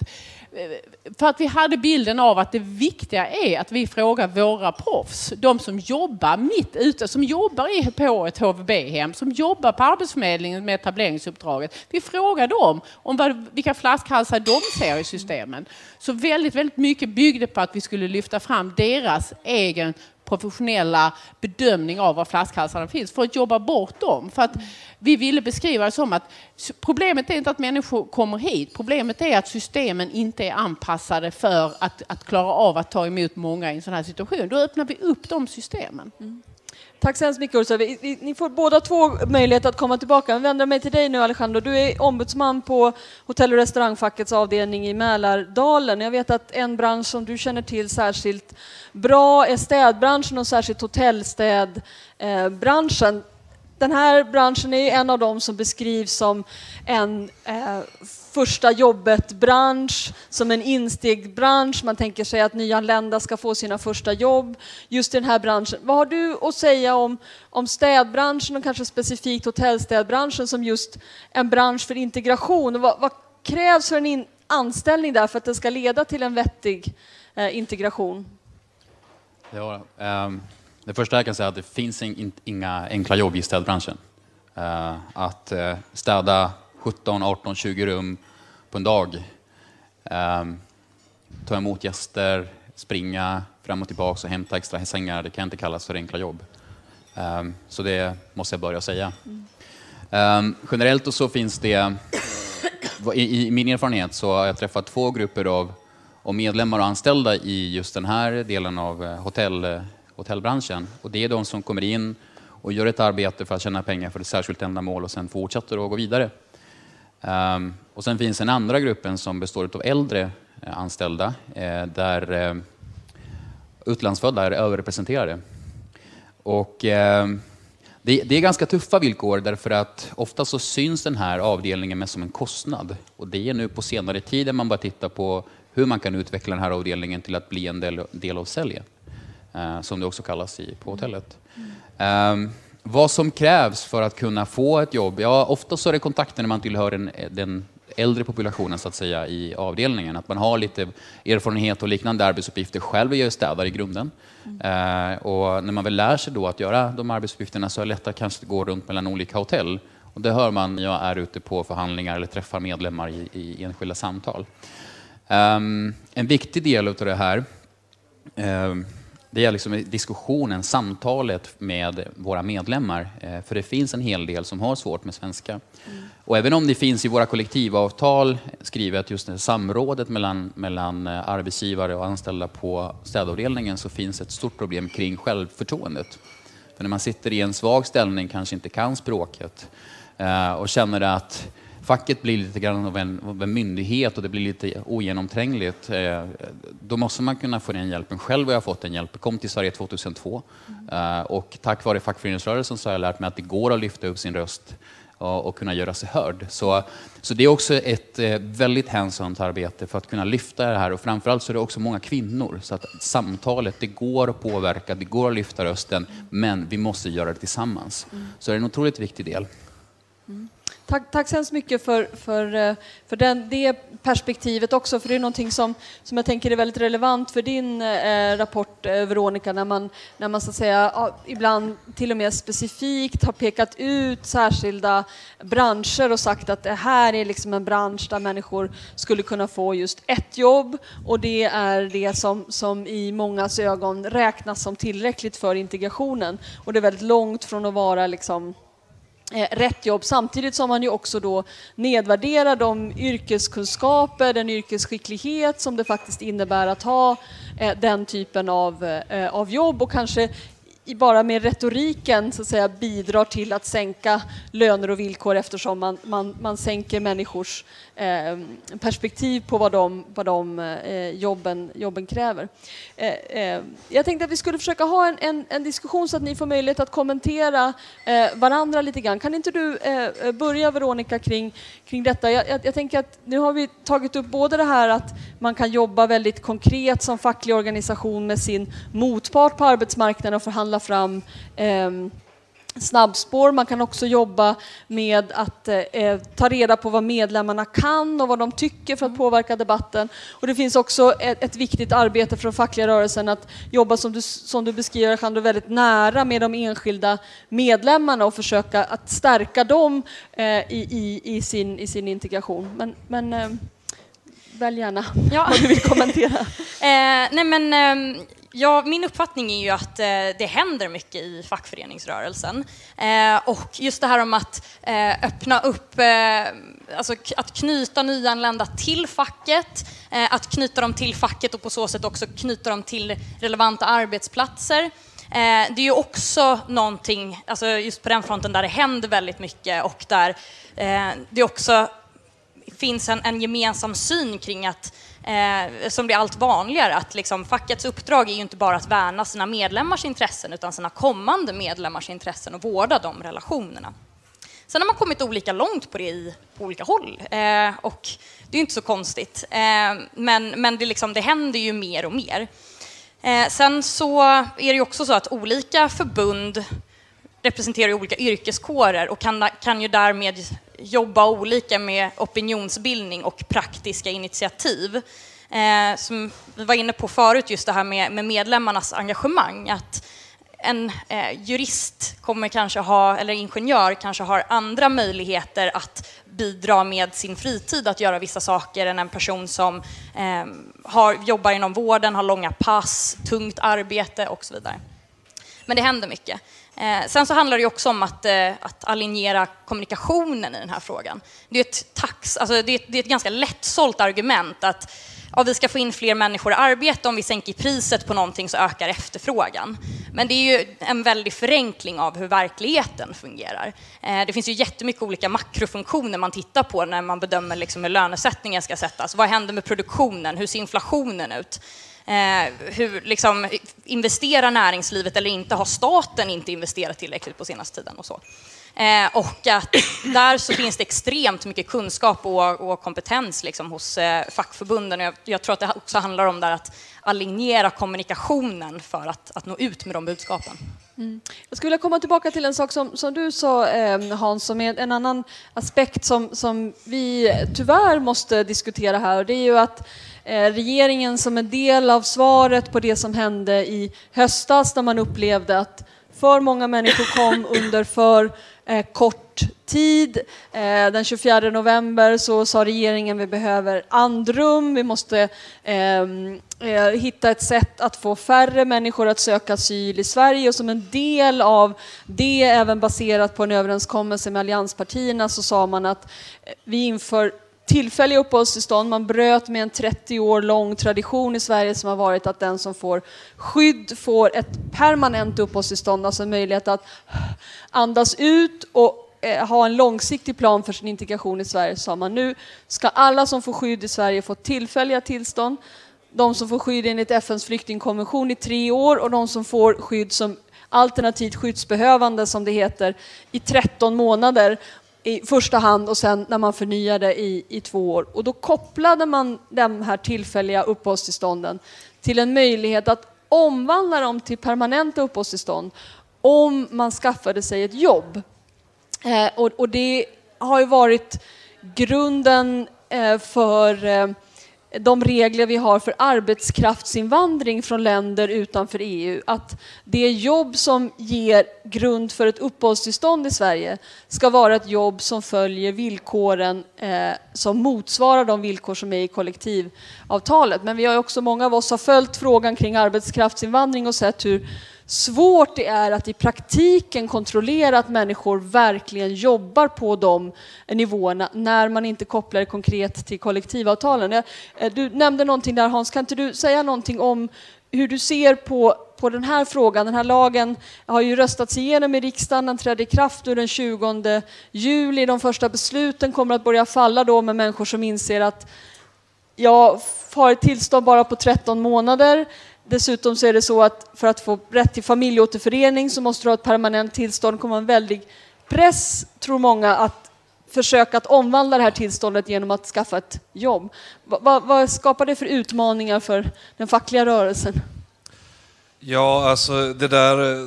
För att vi hade bilden av att det viktiga är att vi frågar våra proffs, de som jobbar mitt ute, som jobbar på ett H V B-hem, som jobbar på Arbetsförmedlingen med etableringsuppdraget. Vi frågar dem om vad, vilka flaskhalsar de ser i systemen. Så väldigt, väldigt mycket byggde på att vi skulle lyfta fram deras egen professionella bedömning av var flaskhalsarna finns för att jobba bort dem. För att vi ville beskriva det som att problemet är inte att människor kommer hit. Problemet är att systemen inte är anpassade för att, att klara av att ta emot många i en sån här situation. Då öppnar vi upp de systemen. Mm. Tack så hemskt mycket, Ursula. Ni får båda två möjlighet att komma tillbaka. Jag vänder mig till dig nu, Alejandro. Du är ombudsman på Hotell- och restaurangfackets avdelning i Mälardalen. Jag vet att en bransch som du känner till särskilt bra är städbranschen och särskilt hotellstädbranschen. Den här branschen är en av dem som beskrivs som en eh, första jobbet-bransch, som en instegbransch. Man tänker sig att nyanlända ska få sina första jobb just i den här branschen. Vad har du att säga om, om städbranschen och kanske specifikt hotellstädbranschen som just en bransch för integration? Vad, vad krävs för en in, anställning där för att det ska leda till en vettig eh, integration? Ja, um... Det första jag kan säga är att det finns in, inga enkla jobb i städbranschen. Uh, att uh, städa sjutton, arton, tjugo rum på en dag. Um, ta emot gäster, springa fram och tillbaka och hämta extra sängar. Det kan inte kallas för enkla jobb. Um, så det måste jag börja säga. Um, generellt och så finns det, i, i min erfarenhet så har jag träffat två grupper av, av medlemmar och anställda i just den här delen av hotell hotellbranschen. Och det är de som kommer in och gör ett arbete för att tjäna pengar för ett särskilt ändamål och sen fortsätter att gå vidare. Um, och sen finns en andra gruppen som består av äldre eh, anställda eh, där eh, utlandsfödda är överrepresenterade. Och eh, det, det är ganska tuffa villkor därför att ofta så syns den här avdelningen med som en kostnad. Och det är nu på senare tid när man bara tittar på hur man kan utveckla den här avdelningen till att bli en del, del av säljen. Uh, som det också kallas i, på hotellet. Mm. Um, vad som krävs för att kunna få ett jobb? Ja, ofta så är det kontakter när man tillhör den, den äldre populationen så att säga i avdelningen. Att man har lite erfarenhet och liknande arbetsuppgifter. Själv är jag städare i grunden. Mm. Uh, och när man väl lär sig då att göra de arbetsuppgifterna så är det lättare kanske att gå runt mellan olika hotell. Och det hör man när jag är ute på förhandlingar eller träffar medlemmar i, i enskilda samtal. Um, en viktig del av det här um, det är liksom diskussionen, samtalet med våra medlemmar. För det finns en hel del som har svårt med svenska. Mm. Och även om det finns i våra kollektivavtal skrivet just det samrådet mellan, mellan arbetsgivare och anställda på städavdelningen så finns ett stort problem kring självförtroendet. För när man sitter i en svag ställning, kanske inte kan språket och känner att facket blir lite grann av en, av en myndighet och det blir lite ogenomträngligt. Eh, då måste man kunna få den hjälpen. Själv har jag fått den hjälpen. Jag kom till Sverige tjugohundratvå mm. eh, och tack vare fackföreningsrörelsen så har jag lärt mig att det går att lyfta upp sin röst och, och kunna göra sig hörd. Så, så det är också ett eh, väldigt hänsamt arbete för att kunna lyfta det här och framförallt så är det också många kvinnor så att samtalet, det går att påverka, det går att lyfta rösten men vi måste göra det tillsammans. Mm. Så det är en otroligt viktig del. Mm. Tack, tack så hemskt mycket för, för, för den, det perspektivet också, för det är någonting som, som jag tänker är väldigt relevant för din eh, rapport, eh, Veronica, när man, när man så att säga, ja, ibland till och med specifikt har pekat ut särskilda branscher och sagt att det här är liksom en bransch där människor skulle kunna få just ett jobb och det är det som, som i mångas ögon räknas som tillräckligt för integrationen. Och det är väldigt långt från att vara liksom Eh, rätt jobb, samtidigt som man ju också då nedvärderar de yrkeskunskaper, den yrkesskicklighet som det faktiskt innebär att ha eh, den typen av, eh, av jobb och kanske i bara med retoriken så att säga bidrar till att sänka löner och villkor eftersom man, man, man sänker människors eh, perspektiv på vad de, vad de eh, jobben, jobben kräver. Eh, eh, jag tänkte att vi skulle försöka ha en, en, en diskussion så att ni får möjlighet att kommentera eh, varandra lite grann. Kan inte du eh, börja, Veronica, kring, kring detta? Jag, jag, jag tänker att nu har vi tagit upp både det här att man kan jobba väldigt konkret som facklig organisation med sin motpart på arbetsmarknaden och förhandla fram eh, snabbspår. Man kan också jobba med att eh, ta reda på vad medlemmarna kan och vad de tycker för att påverka debatten. Och det finns också ett, ett viktigt arbete för den fackliga rörelsen att jobba som du, som du beskriver, Alejandro, väldigt nära med de enskilda medlemmarna och försöka att stärka dem eh, i, i, i, sin, i sin integration. Men, men eh, välj gärna ja. vad du vill kommentera. eh, nej men... Eh, Ja, min uppfattning är ju att eh, det händer mycket i fackföreningsrörelsen. Eh, och just det här om att eh, öppna upp, eh, alltså k- att knyta nyanlända till facket, eh, att knyta dem till facket och på så sätt också knyta dem till relevanta arbetsplatser. Eh, det är ju också någonting, alltså just på den fronten där det händer väldigt mycket och där eh, det också finns en, en gemensam syn kring att Eh, som blir allt vanligare, att liksom, fackets uppdrag är ju inte bara att värna sina medlemmars intressen utan sina kommande medlemmars intressen och vårda de relationerna. Sen har man kommit olika långt på det i, på olika håll eh, och det är ju inte så konstigt. Eh, men men det, liksom, det händer ju mer och mer. Eh, sen så är det ju också så att olika förbund representerar olika yrkeskårer och kan, kan ju därmed jobba olika med opinionsbildning och praktiska initiativ. Eh, som vi var inne på förut, just det här med, med medlemmarnas engagemang. Att en eh, jurist kommer kanske ha, eller ingenjör kanske har andra möjligheter att bidra med sin fritid att göra vissa saker än en person som eh, har, jobbar inom vården, har långa pass, tungt arbete och så vidare. Men det händer mycket. Eh, sen så handlar det också om att, eh, att alignera kommunikationen i den här frågan. Det är ett, tax, alltså det är ett, det är ett ganska lättsålt argument att ja, vi ska få in fler människor i arbete, om vi sänker priset på någonting så ökar efterfrågan. Men det är ju en väldig förenkling av hur verkligheten fungerar. Eh, det finns ju jättemycket olika makrofunktioner man tittar på när man bedömer liksom hur lönesättningen ska sättas. Vad händer med produktionen? Hur ser inflationen ut? Eh, hur liksom, investerar näringslivet eller inte? Har staten inte investerat tillräckligt på senaste tiden och så? Eh, och att där så finns det extremt mycket kunskap och, och kompetens liksom, hos eh, fackförbunden. Jag, jag tror att det också handlar om där att alignera kommunikationen för att, att nå ut med de budskapen. Mm. Jag skulle vilja komma tillbaka till en sak som, som du sa, eh, Hans, som är en annan aspekt som, som vi tyvärr måste diskutera här. Det är ju att eh, regeringen som en del av svaret på det som hände i höstas, när man upplevde att för många människor kom under för eh, kort tid. Eh, den tjugofjärde november så sa regeringen vi behöver andrum, vi måste eh, eh, hitta ett sätt att få färre människor att söka asyl i Sverige, och som en del av det, även baserat på en överenskommelse med allianspartierna, så sa man att eh, vi inför tillfälliga uppehållstillstånd. Man bröt med en trettio år lång tradition i Sverige som har varit att den som får skydd får ett permanent uppehållstillstånd, alltså en möjlighet att andas ut och eh, ha en långsiktig plan för sin integration i Sverige. Så man nu ska alla som får skydd i Sverige få tillfälliga tillstånd. De som får skydd enligt F N:s flyktingkonvention i tre år och de som får skydd som alternativt skyddsbehövande, som det heter, i tretton månader i första hand, och sen när man förnyade i, i två år. Och då kopplade man de här tillfälliga uppehållstillstånden till en möjlighet att omvandla dem till permanenta uppehållstillstånd om man skaffade sig ett jobb. Eh, och, och det har ju varit grunden eh, för eh, de regler vi har för arbetskraftsinvandring från länder utanför E U, att det jobb som ger grund för ett uppehållstillstånd i Sverige ska vara ett jobb som följer villkoren eh, som motsvarar de villkor som är i kollektivavtalet. Men vi har också, många av oss har följt frågan kring arbetskraftsinvandring och sett hur svårt det är att i praktiken kontrollera att människor verkligen jobbar på de nivåerna när man inte kopplar det konkret till kollektivavtalen. Du nämnde någonting där, Hans, kan inte du säga någonting om hur du ser på, på den här frågan? Den här lagen har ju röstats igenom i riksdagen, den trädde i kraft den tjugonde juli. De första besluten kommer att börja falla då med människor som inser att jag har ett tillstånd bara på tretton månader. Dessutom så är det så att för att få rätt till familjeåterförening så måste du ha ett permanent tillstånd. Det kommer en väldig press, tror många, att försöka att omvandla det här tillståndet genom att skaffa ett jobb. Vad, vad skapar det för utmaningar för den fackliga rörelsen? Ja, alltså det där...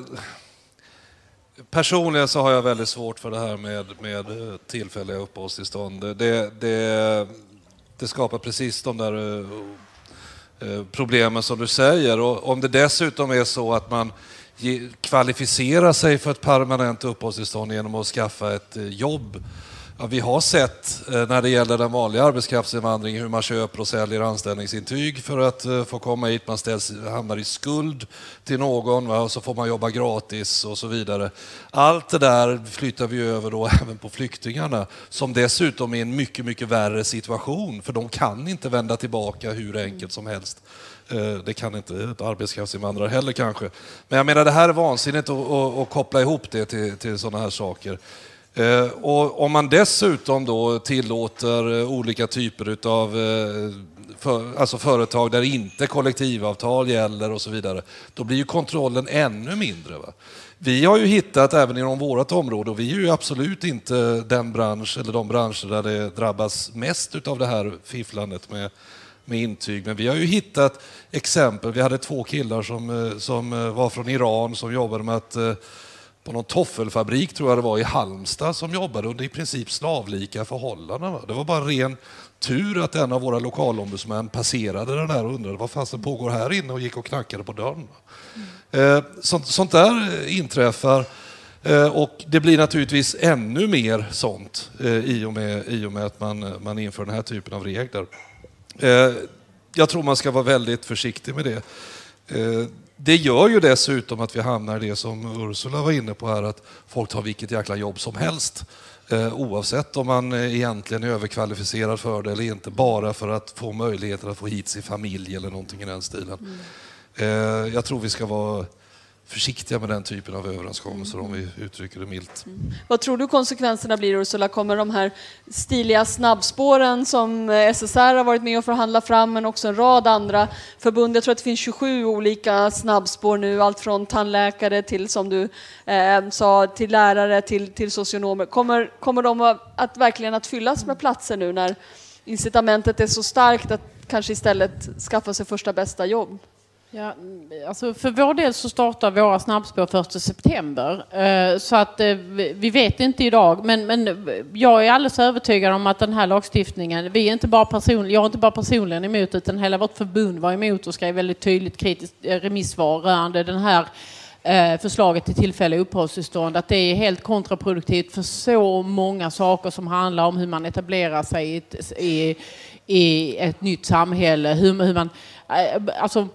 Personligen så har jag väldigt svårt för det här med, med tillfälliga uppehållstillstånd. Det, det, det skapar precis de där problemen som du säger. Och om det dessutom är så att man kvalificerar sig för ett permanent uppehållstillstånd genom att skaffa ett jobb Ja, vi har sett när det gäller den vanliga arbetskraftsinvandringen hur man köper och säljer anställningsintyg för att få komma hit. Man ställs, hamnar i skuld till någon, va? Och så får man jobba gratis och så vidare. Allt det där flyttar vi över då även på flyktingarna som dessutom är en mycket, mycket värre situation för de kan inte vända tillbaka hur enkelt som helst. Det kan inte ett arbetskraftsinvandrare heller kanske. Men jag menar det här är vansinnigt att, att, att koppla ihop det till, till sådana här saker. Eh, och om man dessutom då tillåter olika typer av för, alltså företag där inte kollektivavtal gäller och så vidare, då blir ju kontrollen ännu mindre. Va? Vi har ju hittat även inom vårt område, och vi är ju absolut inte den bransch eller de branscher där det drabbas mest av det här fifflandet med, med intyg. Men vi har ju hittat exempel. Vi hade två killar som, som var från Iran som jobbade med att på någon toffelfabrik tror jag det var i Halmstad som jobbade under i princip slavlika förhållanden. Va? Det var bara ren tur att en av våra lokalombudsmän passerade den där och undrade vad fan som pågår här inne och gick och knackade på dörren. Mm. Eh, sånt, sånt där inträffar eh, och det blir naturligtvis ännu mer sånt eh, i, och med, i och med att man, man inför den här typen av regler. Eh, jag tror man ska vara väldigt försiktig med det. Eh, Det gör ju dessutom att vi hamnar i det som Ursula var inne på här, att folk tar vilket jäkla jobb som helst. Eh, oavsett om man egentligen är överkvalificerad för det eller inte, bara för att få möjligheter att få hit sin familj eller någonting i den stilen. Mm. Eh, jag tror vi ska vara försiktiga med den typen av överenskommelser, mm. om vi uttrycker det milt. Mm. Vad tror du konsekvenserna blir, Ursula? Kommer de här stiliga snabbspåren som S S R har varit med och förhandla fram, men också en rad andra förbund? Jag tror att det finns tjugosju olika snabbspår nu, allt från tandläkare till, som du eh, sa, till lärare till, till socionomer. Kommer, kommer de att, att verkligen att fyllas med platser nu när incitamentet är så starkt att kanske istället skaffa sig första bästa jobb? Ja, alltså för vår del så startar våra snabbspår första september. Så att vi vet inte idag, men, men jag är alldeles övertygad om att den här lagstiftningen, vi är inte bara person, jag är inte bara personligen emot, utan hela vårt förbund var emot och skrev väldigt tydligt kritiskt remissvar rörande den här förslaget till tillfälliga uppehållstillstånd, att det är helt kontraproduktivt för så många saker som handlar om hur man etablerar sig i ett, i, i ett nytt samhälle, hur, hur man, alltså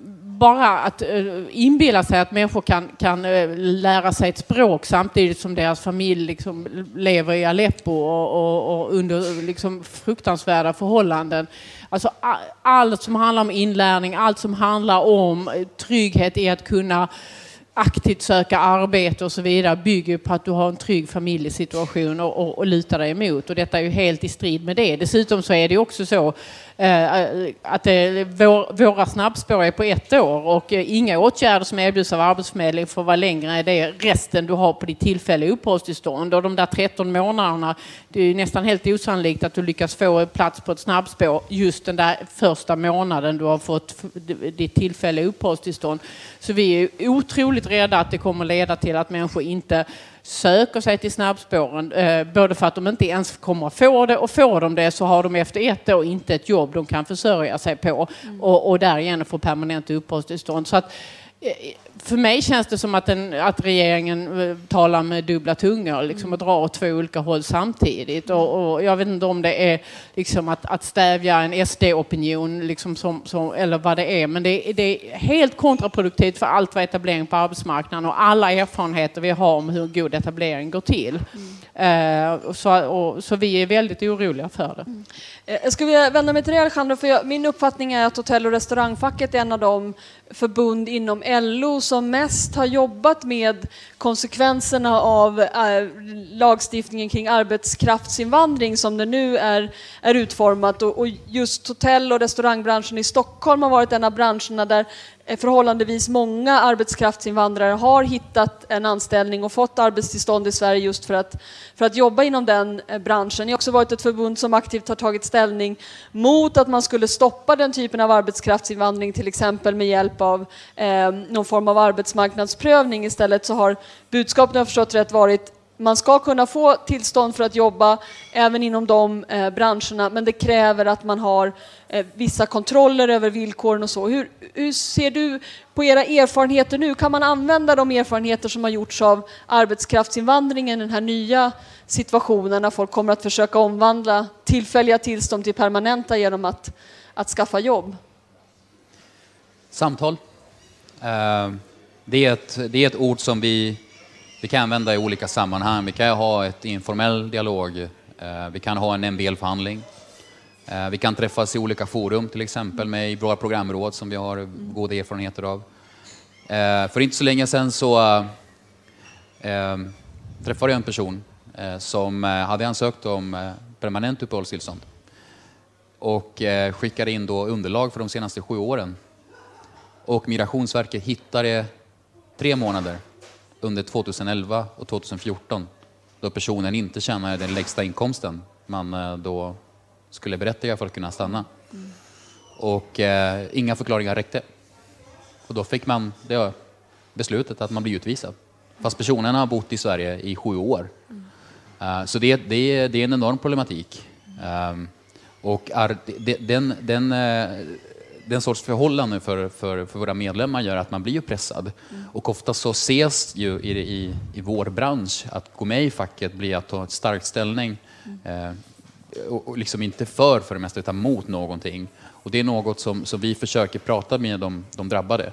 bara att inbilla sig att människor kan, kan lära sig ett språk samtidigt som deras familj liksom lever i Aleppo och, och, och under liksom fruktansvärda förhållanden. Alltså allt som handlar om inlärning, allt som handlar om trygghet i att kunna aktivt söka arbete och så vidare bygger på att du har en trygg familjesituation och, och, och lutar dig emot. Och detta är ju helt i strid med det. Dessutom så är det också så eh, att eh, vår, våra snabbspår är på ett år och eh, inga åtgärder som erbjuds av Arbetsförmedlingen får vara längre än det resten du har på ditt tillfälliga uppehållstillstånd. Och de där tretton månaderna, det är ju nästan helt osannolikt att du lyckas få plats på ett snabbspår just den där första månaden du har fått ditt tillfälliga uppehållstillstånd. Så vi är otroligt rädda att det kommer leda till att människor inte söker sig till snabbspåren, eh, både för att de inte ens kommer att få det, och får de det så har de efter ett år inte ett jobb de kan försörja sig på, mm. och, och därigenom få permanent uppehållstillstånd. Så att eh, för mig känns det som att, den, att regeringen eh, talar med dubbla tungor liksom, och drar åt två olika håll samtidigt. Och, och jag vet inte om det är liksom, att, att stävja en S D-opinion liksom, som, som, eller vad det är. Men det, det är helt kontraproduktivt för allt vad etablering på arbetsmarknaden och alla erfarenheter vi har om hur god etablering går till. Mm. Uh, så, och, så vi är väldigt oroliga för det. Mm. Jag skulle vilja vända mig till dig, Alejandro, för jag, min uppfattning är att hotell- och restaurangfacket är en av de förbund inom L O som mest har jobbat med konsekvenserna av äh, lagstiftningen kring arbetskraftsinvandring som det nu är, är utformat. Och, och just hotell- och restaurangbranschen i Stockholm har varit en av branscherna där förhållandevis många arbetskraftsinvandrare har hittat en anställning och fått arbetstillstånd i Sverige just för att, för att jobba inom den branschen. Det har också varit ett förbund som aktivt har tagit ställning mot att man skulle stoppa den typen av arbetskraftsinvandring, till exempel med hjälp av eh, någon form av arbetsmarknadsprövning. Istället så har budskapet, jag har förstått rätt, varit man ska kunna få tillstånd för att jobba även inom de eh, branscherna, men det kräver att man har eh, vissa kontroller över villkoren och så. Hur, hur ser du på era erfarenheter nu? Kan man använda de erfarenheter som har gjorts av arbetskraftsinvandringen i den här nya situationen när folk kommer att försöka omvandla tillfälliga tillstånd till permanenta genom att, att skaffa jobb? Samtal. Uh, det, är ett, det är ett ord som vi, vi kan använda i olika sammanhang. Vi kan ha ett informell dialog. Uh, vi kan ha en M B L-förhandling. Uh, vi kan träffas i olika forum, till exempel med i våra programråd som vi har mm. goda erfarenheter av. Uh, för inte så länge sedan så uh, träffade jag en person uh, som uh, hade ansökt om uh, permanent uppehållstillstånd och uh, skickade in då underlag för de senaste sju åren. Och Migrationsverket hittade tre månader under tjugoelva och tjugohundrafjorton då personen inte tjänade den lägsta inkomsten man då skulle berättiga för att kunna stanna. Mm. Och eh, inga förklaringar räckte. Och då fick man det beslutet att man blir utvisad. Fast personen har bott i Sverige i sju år. Mm. Uh, så det, det, det är en enorm problematik. Um, och är, det, den... den uh, Den sorts förhållande för, för, för våra medlemmar gör att man blir ju pressad. Mm. Och ofta så ses ju i, i, i vår bransch att gå med i facket blir att ta ett starkt ställning. Mm. Eh, och, och liksom inte för för det mesta utan mot någonting. Och det är något som, som vi försöker prata med de, de drabbade.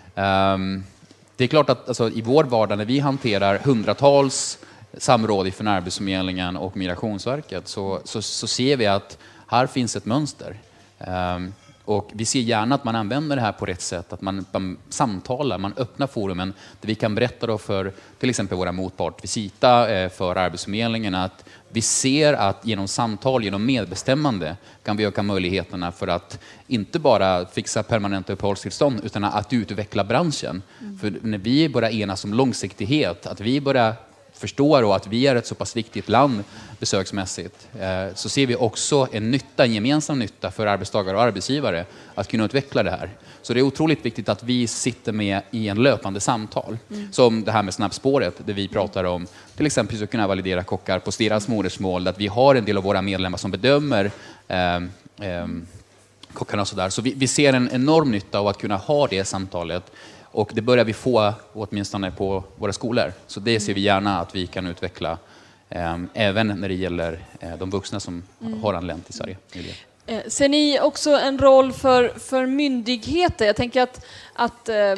Um, det är klart att alltså, i vår vardag när vi hanterar hundratals samråd från Arbetsförmedlingen och Migrationsverket så, så, så ser vi att här finns ett mönster. Um, Och vi ser gärna att man använder det här på rätt sätt, att man, man samtalar, man öppnar forumen där vi kan berätta då för till exempel våra motpart Visita, eh, för Arbetsförmedlingen att vi ser att genom samtal, genom medbestämmande kan vi öka möjligheterna för att inte bara fixa permanenta uppehållstillstånd utan att utveckla branschen. Mm. För när vi börjar enas om långsiktighet, att vi börjar förstår att vi är ett så pass viktigt land besöksmässigt, så ser vi också en nytta, en gemensam nytta för arbetstagare och arbetsgivare att kunna utveckla det här. Så det är otroligt viktigt att vi sitter med i en löpande samtal. Mm. Som det här med snabbspåret, där vi pratar om till exempel hur kunna validera kockar på deras modersmål, att vi har en del av våra medlemmar som bedömer eh, eh, kockarna och sådär. Så vi, vi ser en enorm nytta av att kunna ha det samtalet. Och det börjar vi få åtminstone på våra skolor. Så det ser vi gärna att vi kan utveckla eh, även när det gäller eh, de vuxna som mm. har anlänt till Sverige. Eh, ser ni också en roll för, för myndigheter? Jag tänker att, att eh,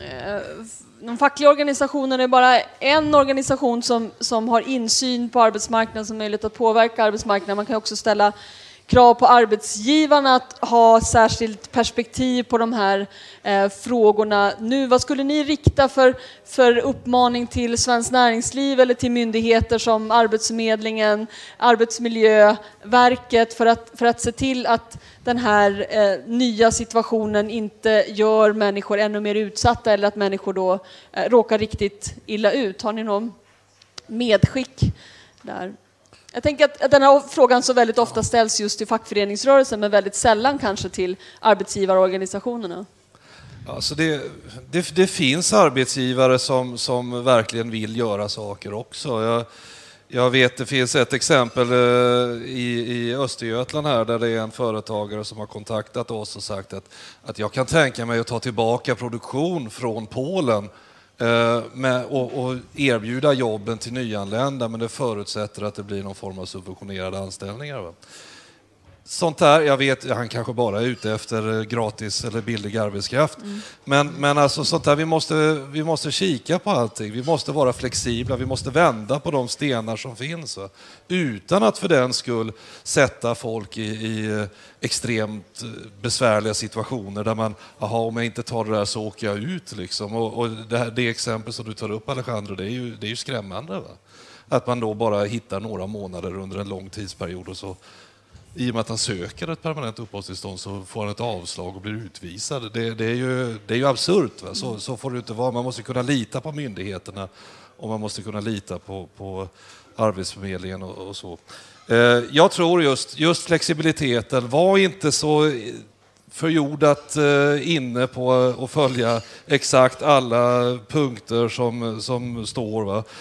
de fackliga organisationerna är bara en organisation som, som har insyn på arbetsmarknaden, som möjlighet att påverka arbetsmarknaden. Man kan också ställa krav på arbetsgivarna att ha särskilt perspektiv på de här eh, frågorna. Nu, vad skulle ni rikta för, för uppmaning till Svenskt Näringsliv eller till myndigheter som Arbetsförmedlingen, Arbetsmiljöverket för att, för att se till att den här eh, nya situationen inte gör människor ännu mer utsatta eller att människor då eh, råkar riktigt illa ut? Har ni någon medskick där? Jag tänker att den här frågan så väldigt ofta ställs just till fackföreningsrörelsen men väldigt sällan kanske till arbetsgivarorganisationerna. Alltså det, det, det finns arbetsgivare som, som verkligen vill göra saker också. Jag, jag vet det finns ett exempel i, i Östergötland här där det är en företagare som har kontaktat oss och sagt att, att jag kan tänka mig att ta tillbaka produktion från Polen Med, och, och erbjuda jobben till nyanlända, men det förutsätter att det blir någon form av subventionerade anställningar. Va? Sånt där, jag vet, han kanske bara är ute efter gratis eller billig arbetskraft. Mm. Men, men alltså sånt där, vi måste, vi måste kika på allting. Vi måste vara flexibla, vi måste vända på de stenar som finns. Va? Utan att för den skull sätta folk i, i extremt besvärliga situationer där man, aha, om jag inte tar det där så åker jag ut. Liksom. Och, och det, här, det exempel som du tar upp, Alejandro, det är ju, det är ju skrämmande. Va? Att man då bara hittar några månader under en lång tidsperiod och så i och med att han söker ett permanent uppehållstillstånd så får han ett avslag och blir utvisad. Det, det, är, ju, det är ju absurt. Va? Så, så får det inte vara. Man måste kunna lita på myndigheterna och man måste kunna lita på, på Arbetsförmedlingen och, och så. Eh, jag tror just, just flexibiliteten, var inte så förjordat eh, inne på att följa exakt alla punkter som, som står. Va?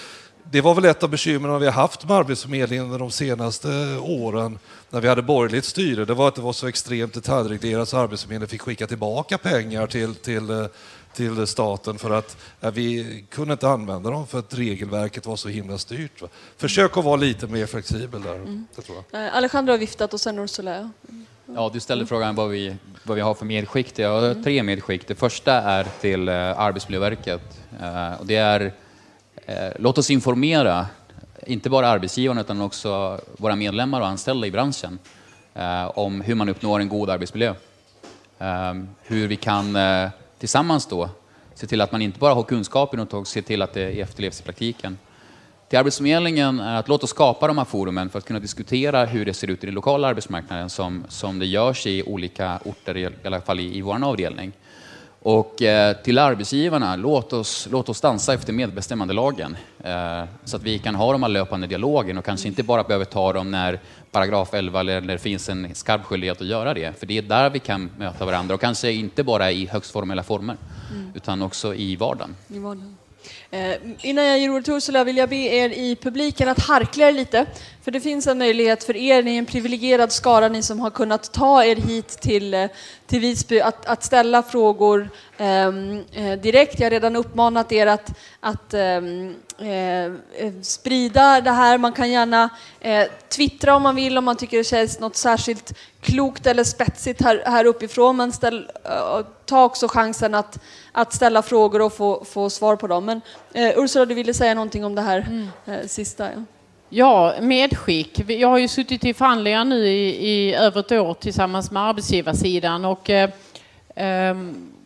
det var väl ett av bekymren vi har haft med Arbetsförmedlingen de senaste åren när vi hade borgerligt styre. Det var att det var så extremt detaljreglerat så Arbetsförmedlingen fick skicka tillbaka pengar till, till, till staten för att ja, vi kunde inte använda dem för att regelverket var så himla styrt. Va? Försök att vara lite mer flexibel där. Mm. Det tror jag. Alejandro har viftat och sen Ursula. Ja, du ställde frågan vad vi, vad vi har för medskick. Jag har tre medskick. Det första är till eh, Arbetsmiljöverket. Eh, och det är, eh, låt oss informera, inte bara arbetsgivarna utan också våra medlemmar och anställda i branschen eh, om hur man uppnår en god arbetsmiljö. Eh, hur vi kan eh, tillsammans då se till att man inte bara har kunskapen utan också se till att det efterlevs i praktiken. Till Arbetsförmedlingen är att låta oss skapa de här forumen för att kunna diskutera hur det ser ut i den lokala arbetsmarknaden som, som det görs i olika orter, i alla fall i, i vår avdelning. Och eh, till arbetsgivarna, låt oss, låt oss dansa efter medbestämmandelagen eh, så att vi kan ha de här löpande dialogen och kanske inte bara behöver ta dem när paragraf elva eller när det finns en skarp skyldighet att göra det. För det är där vi kan möta varandra och kanske inte bara i högst formella former mm. utan också i vardagen. I vardagen. Eh, innan jag ger ordet till Ursula vill jag be er i publiken att harkla er lite. För det finns en möjlighet för er, ni är en privilegierad skara, ni som har kunnat ta er hit till, till Visby, att, att ställa frågor eh, direkt. Jag har redan uppmanat er att, att eh, eh, sprida det här. Man kan gärna eh, twittra om man vill, om man tycker det känns något särskilt klokt eller spetsigt här, här uppifrån. Men ställ, uh, ta också chansen att, att ställa frågor och få, få svar på dem. Men uh, Ursula, du ville säga någonting om det här mm. uh, sista. Ja. Ja, medskick. Jag har ju suttit i förhandlingar nu i, i över ett år tillsammans med arbetsgivarsidan och eh, eh,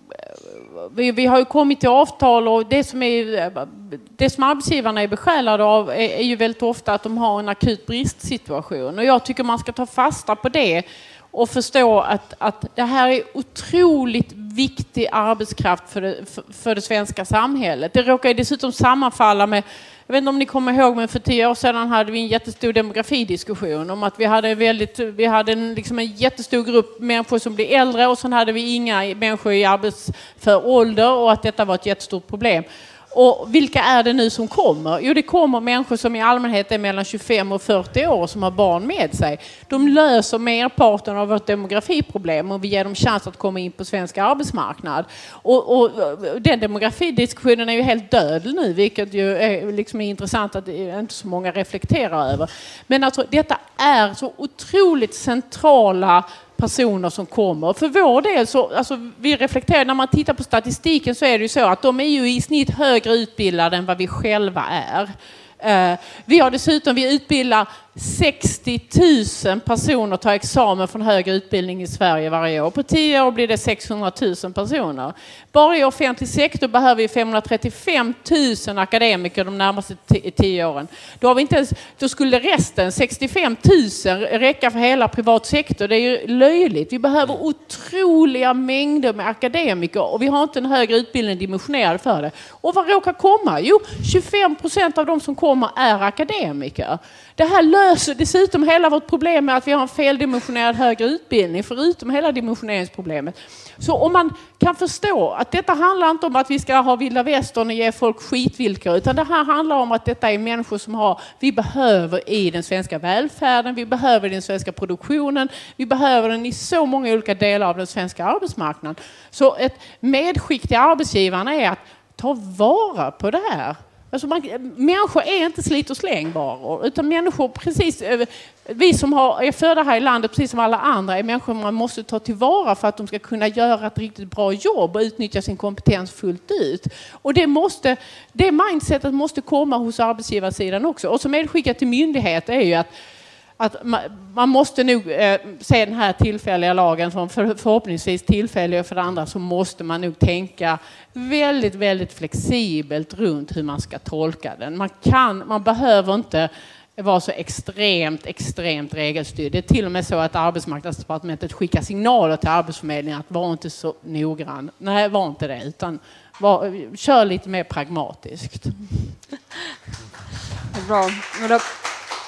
vi, vi har ju kommit till avtal och det som, är, det som arbetsgivarna är besjälade av är, är ju väldigt ofta att de har en akut bristsituation och jag tycker man ska ta fasta på det och förstå att, att det här är otroligt viktig arbetskraft för det, för, för det svenska samhället. Det råkar dessutom sammanfalla med, jag vet inte om ni kommer ihåg, men för tio år sedan hade vi en jättestor demografidiskussion om att vi hade, väldigt, vi hade en, liksom en jättestor grupp människor som blev äldre och sen hade vi inga människor i arbetsför ålder och att detta var ett jättestort problem. Och vilka är det nu som kommer? Jo, det kommer människor som i allmänhet är mellan tjugofem och fyrtio år som har barn med sig. De löser merparten av vårt demografiproblem och vi ger dem chans att komma in på svensk arbetsmarknad. Och, och den demografidiskussionen är ju helt död nu, vilket ju är liksom intressant att det inte så många reflekterar över. Men alltså, detta är så otroligt centrala personer som kommer. För vår del så, alltså vi reflekterar, när man tittar på statistiken så är det ju så att de är ju i snitt högre utbildade än vad vi själva är. Uh, vi har dessutom, vi utbildar sextio tusen personer tar examen från högre utbildning i Sverige varje år. På tio år blir det sexhundratusen personer. Bara i offentlig sektor behöver vi femhundratrettiofem tusen akademiker de närmaste t- tio åren. Då, har vi inte ens, då skulle resten, sextiofem tusen, räcka för hela privat sektor. Det är ju löjligt. Vi behöver otroliga mängder med akademiker och vi har inte en högre utbildning dimensionerad för det. Och vad råkar komma? Jo, tjugofem procent av de som kommer är akademiker. Det här löser dessutom hela vårt problem med att vi har en feldimensionerad högre utbildning, förutom hela dimensioneringsproblemet. Så om man kan förstå att detta handlar inte om att vi ska ha vilda västern och ge folk skitvillkor, utan det här handlar om att detta är människor som har, vi behöver i den svenska välfärden, vi behöver i den svenska produktionen, vi behöver den i så många olika delar av den svenska arbetsmarknaden. Så ett medskick till arbetsgivarna är att ta vara på det här. Alltså man, människor är inte slit- och slängvaror, utan människor, precis, vi som har, är födda här i landet, precis som alla andra, är människor man måste ta tillvara för att de ska kunna göra ett riktigt bra jobb och utnyttja sin kompetens fullt ut. Och det, måste, det mindsetet måste komma hos arbetsgivarsidan också. Och som medskickat till myndigheter är ju att att man, man måste nog eh, se den här tillfälliga lagen som för, förhoppningsvis tillfällig, och för det andra så måste man nog tänka väldigt, väldigt flexibelt runt hur man ska tolka den. Man kan, man behöver inte vara så extremt, extremt regelstyrd. Det är till och med så att Arbetsmarknadsdepartementet skickar signaler till Arbetsförmedlingen att var inte så noggrann. Nej, var inte det, utan var, kör lite mer pragmatiskt. Bra.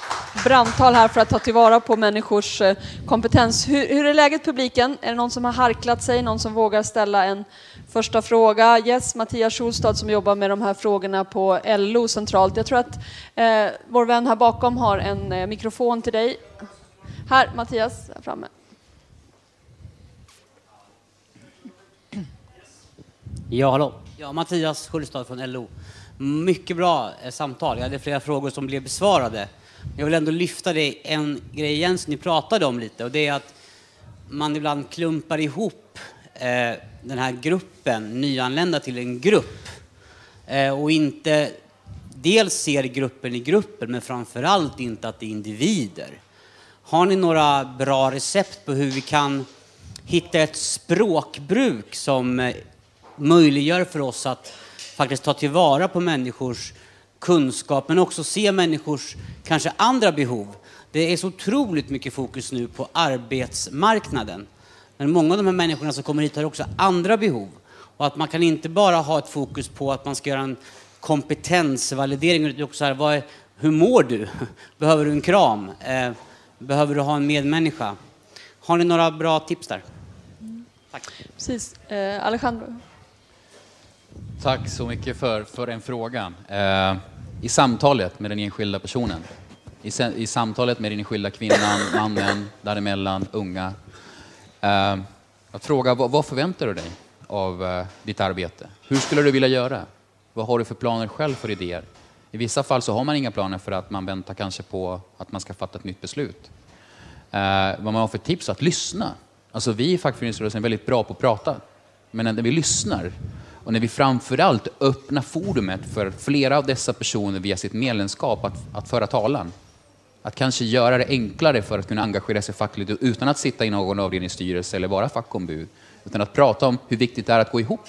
brandtal här för att ta tillvara på människors eh, kompetens. Hur, hur är läget publiken? Är det någon som har harklat sig? Någon som vågar ställa en första fråga? Yes, Mattias Schulstad som jobbar med de här frågorna på L O centralt. Jag tror att eh, vår vän här bakom har en eh, mikrofon till dig. Här, Mattias, här framme. Ja, hallå. Ja, Mattias Schulstad från L O. Mycket bra eh, samtal. Jag hade flera frågor som blev besvarade. Jag vill ändå lyfta det en grej igen som ni pratade om lite. Och det är att man ibland klumpar ihop eh, den här gruppen, nyanlända, till en grupp. Eh, och inte dels ser gruppen i gruppen, men framförallt inte att det är individer. Har ni några bra recept på hur vi kan hitta ett språkbruk som eh, möjliggör för oss att faktiskt ta tillvara på människors kunskap, men också se människors kanske andra behov. Det är så otroligt mycket fokus nu på arbetsmarknaden. Men många av de här människorna som kommer hit har också andra behov. Och att man kan inte bara ha ett fokus på att man ska göra en kompetensvalidering, utan också här, vad är, hur mår du? Behöver du en kram? Eh, behöver du ha en medmänniska? Har ni några bra tips där? Tack. Precis. Eh, Alejandro. Tack så mycket för, för en fråga. Eh, I samtalet med den enskilda personen, i, i samtalet med den enskilda kvinnan, mannen, däremellan, unga. Eh, att fråga, vad, vad förväntar du dig av eh, ditt arbete? Hur skulle du vilja göra? Vad har du för planer själv för idéer? I vissa fall så har man inga planer för att man väntar kanske på att man ska fatta ett nytt beslut. Eh, vad man har för tips att lyssna. Alltså vi i fackföreningsrörelsen är väldigt bra på att prata. Men när vi lyssnar och när vi framförallt öppnar forumet för flera av dessa personer via sitt medlemskap att, att föra talan. Att kanske göra det enklare för att kunna engagera sig fackligt utan att sitta i någon avdelningsstyrelse eller vara fackombud. Utan att prata om hur viktigt det är att gå ihop.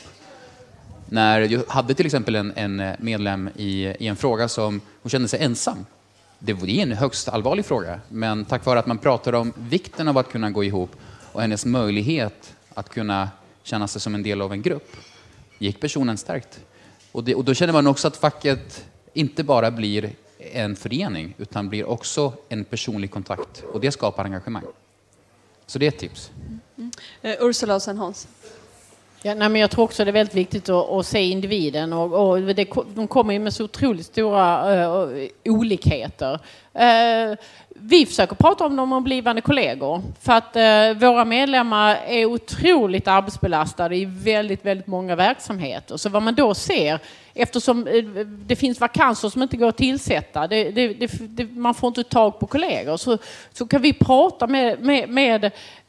När jag hade till exempel en, en medlem i, i en fråga som hon kände sig ensam. Det var en högst allvarlig fråga. Men tack vare att man pratar om vikten av att kunna gå ihop och hennes möjlighet att kunna känna sig som en del av en grupp, gick personen stärkt. Och, det, och då känner man också att facket inte bara blir en förening utan blir också en personlig kontakt. Och det skapar engagemang. Så det är ett tips. Mm. Mm. Uh, Ursula och sen Hans. Ja, nej, men jag tror också det är väldigt viktigt att, att se individen. Och, och det, de kommer ju med så otroligt stora uh, olikheter. Uh, vi försöker prata om dem om blivande kollegor. För att uh, våra medlemmar är otroligt arbetsbelastade i väldigt, väldigt många verksamheter. Så vad man då ser, eftersom uh, det finns vakanser som inte går att tillsätta, det, det, det, det, man får inte tag på kollegor, så, så kan vi prata med, med, med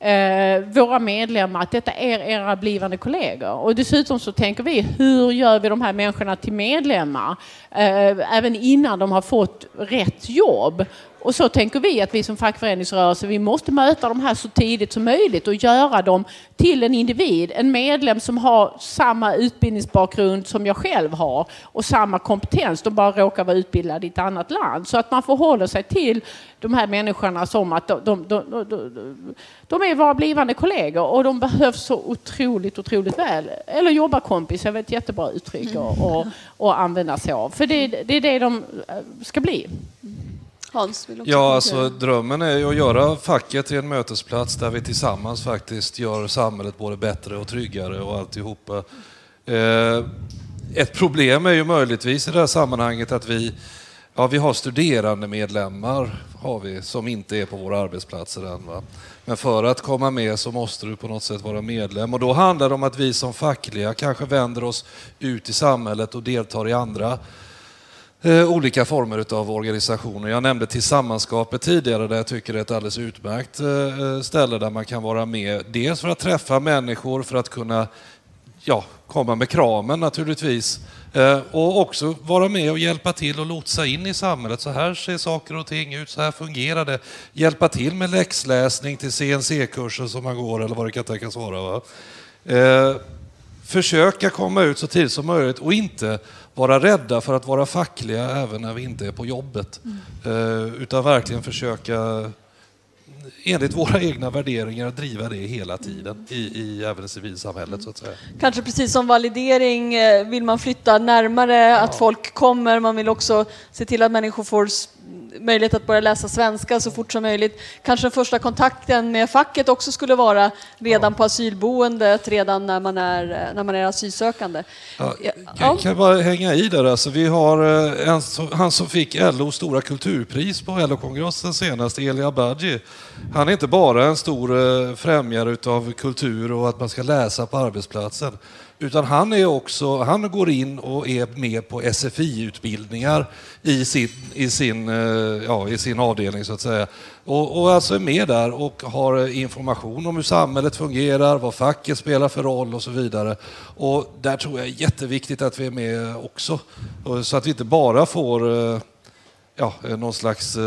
uh, våra medlemmar att detta är era blivande kollegor. Och dessutom så tänker vi, hur gör vi de här människorna till medlemmar uh, även innan de har fått rätt jobb? Och så tänker vi att vi som fackföreningsrörelse, vi måste möta de här så tidigt som möjligt och göra dem till en individ, en medlem som har samma utbildningsbakgrund som jag själv har och samma kompetens, de bara råkar vara utbildade i ett annat land. Så att man förhåller sig till de här människorna som att de, de, de, de, de är våra blivande kollegor och de behövs så otroligt, otroligt väl. Eller jobba kompis, jag vet, jättebra uttryck och, och, och använda sig av. För det, det är det de ska bli. Hans, vill också ja, alltså drömmen är ju att göra facket till en mötesplats där vi tillsammans faktiskt gör samhället både bättre och tryggare och alltihopa. Eh, ett problem är ju möjligtvis i det här sammanhanget att vi, ja, vi har studerande medlemmar har vi, som inte är på våra arbetsplatser än. Va? Men för att komma med så måste du på något sätt vara medlem. Och då handlar det om att vi som fackliga kanske vänder oss ut i samhället och deltar i andra Eh, olika former av organisationer. Jag nämnde Tillsammanskapet tidigare, där jag tycker det är ett alldeles utmärkt eh, ställe där man kan vara med. Dels för att träffa människor, för att kunna ja, komma med kramen naturligtvis. Eh, och också vara med och hjälpa till och lotsa in i samhället. Så här ser saker och ting ut, så här fungerar det. Hjälpa till med läxläsning till C N C-kurser som man går eller vad det kan tänkas vara. Va? Eh, försöka komma ut så tidigt som möjligt och inte vara rädda för att vara fackliga även när vi inte är på jobbet. Mm. Utan verkligen försöka enligt våra egna värderingar driva det hela tiden i, i även civilsamhället så att säga. Kanske precis som validering vill man flytta närmare, ja. Att folk kommer. Man vill också se till att människor får möjlighet att börja läsa svenska så fort som möjligt. Kanske den första kontakten med facket också skulle vara redan på asylboendet, redan när man är, när man är asylsökande. Ja, Ja. kan jag bara hänga i där? Alltså, vi har en, han som fick L O:s stora kulturpris på L O-kongressen senast, Eli Abadji. Han är inte bara en stor främjare utav kultur och att man ska läsa på arbetsplatsen. Utan han är också, han går in och är med på S F I-utbildningar i sin, i sin, ja, i sin avdelning så att säga. Och, och alltså är med där och har information om hur samhället fungerar, vad facket spelar för roll och så vidare. Och där tror jag är jätteviktigt att vi är med också. Så att vi inte bara får ja, någon slags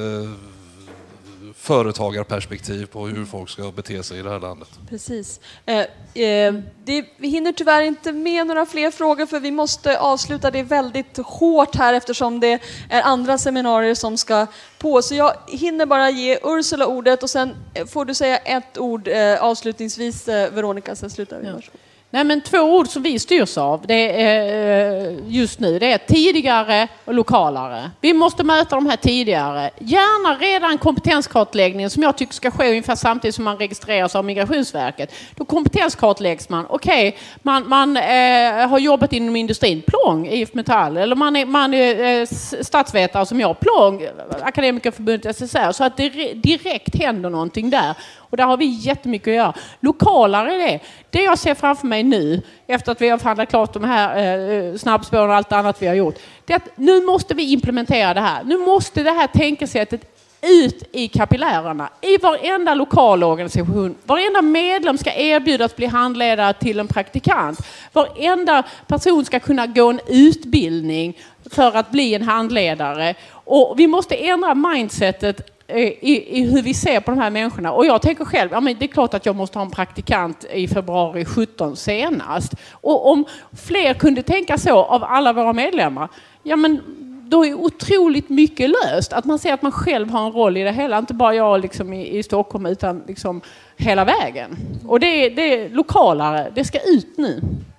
företagarperspektiv på hur folk ska bete sig i det här landet. Precis. Eh, eh, det, vi hinner tyvärr inte med några fler frågor för vi måste avsluta det väldigt hårt här eftersom det är andra seminarier som ska på. Så jag hinner bara ge Ursula ordet och sen får du säga ett ord eh, avslutningsvis, eh, Veronica, sen slutar vi. Ja. Nej, men två ord som vi styrs av det är, just nu, det är tidigare och lokalare. Vi måste möta de här tidigare. Gärna redan kompetenskartläggningen som jag tycker ska ske ungefär samtidigt som man registreras av Migrationsverket. Då kompetenskartläggs man. Okej, okay, man, man eh, har jobbat inom industrin, plång, I F Metall. Eller man är, man är eh, statsvetare som jag, plång, Akademikerförbundet S S R. Så att det direkt händer någonting där. Och där har vi jättemycket att göra. Lokalare är det. Det jag ser framför mig nu, efter att vi har förhandlat klart de här eh, snabbspåren och allt annat vi har gjort, det är att nu måste vi implementera det här. Nu måste det här tänkesättet ut i kapillärerna, i varenda lokalorganisation. Varenda medlem ska erbjudas bli handledare till en praktikant. Varenda person ska kunna gå en utbildning för att bli en handledare. Och vi måste ändra mindsetet I, i hur vi ser på de här människorna. Och jag tänker själv, ja, men det är klart att jag måste ha en praktikant i februari sjutton senast. Och om fler kunde tänka så av alla våra medlemmar, ja men då är otroligt mycket löst. Att man ser att man själv har en roll i det hela. Inte bara jag liksom i, i Stockholm utan liksom hela vägen. Och det är, det är lokalare, det ska ut nu.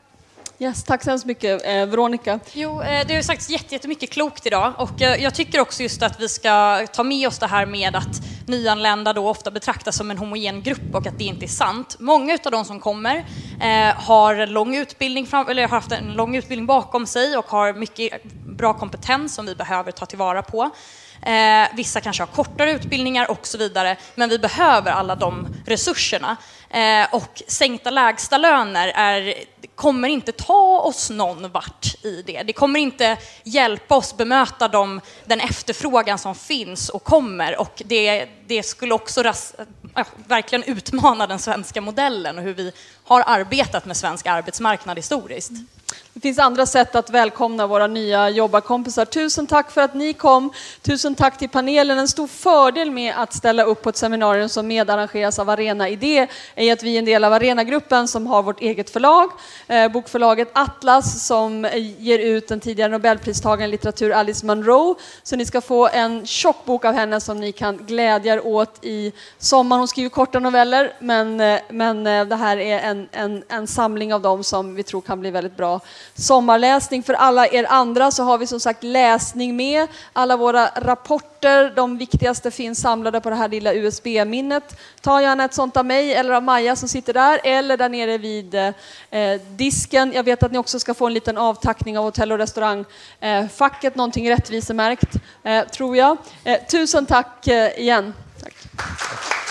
Yes, tack så hemskt mycket. Eh, Veronica? Jo, eh, det har sagts jättemycket klokt idag och eh, jag tycker också just att vi ska ta med oss det här med att nyanlända då ofta betraktas som en homogen grupp och att det inte är sant. Många av de som kommer eh, har en lång utbildning fram, eller har haft en lång utbildning bakom sig och har mycket bra kompetens som vi behöver ta tillvara på. Eh, vissa kanske har kortare utbildningar och så vidare, men vi behöver alla de resurserna. Eh, och sänkta lägsta löner är, kommer inte ta oss någon vart i det. Det kommer inte hjälpa oss bemöta dem, den efterfrågan som finns och kommer. Och det, det skulle också ras, ja, verkligen utmana den svenska modellen och hur vi har arbetat med svensk arbetsmarknad historiskt. Det finns andra sätt att välkomna våra nya jobbarkompisar. Tusen tack för att ni kom. Tusen tack till panelen. En stor fördel med att ställa upp på ett seminarium som medarrangeras av Arena Idé är att vi är en del av Arena-gruppen som har vårt eget förlag. Eh, bokförlaget Atlas som ger ut den tidigare Nobelpristagaren i litteratur Alice Munro. Så ni ska få en tjock bok av henne som ni kan glädja er åt i sommar. Hon skriver korta noveller men, men det här är en, en, en samling av dem som vi tror kan bli väldigt bra sommarläsning. För alla er andra så har vi som sagt läsning med. Alla våra rapporter, de viktigaste finns samlade på det här lilla U S B-minnet. Ta gärna ett sånt av mig eller av Maja som sitter där eller där nere vid eh, disken. Jag vet att ni också ska få en liten avtackning av hotell- och restaurangfacket, eh, någonting rättvisemärkt eh, tror jag. Eh, tusen tack eh, igen. Tack.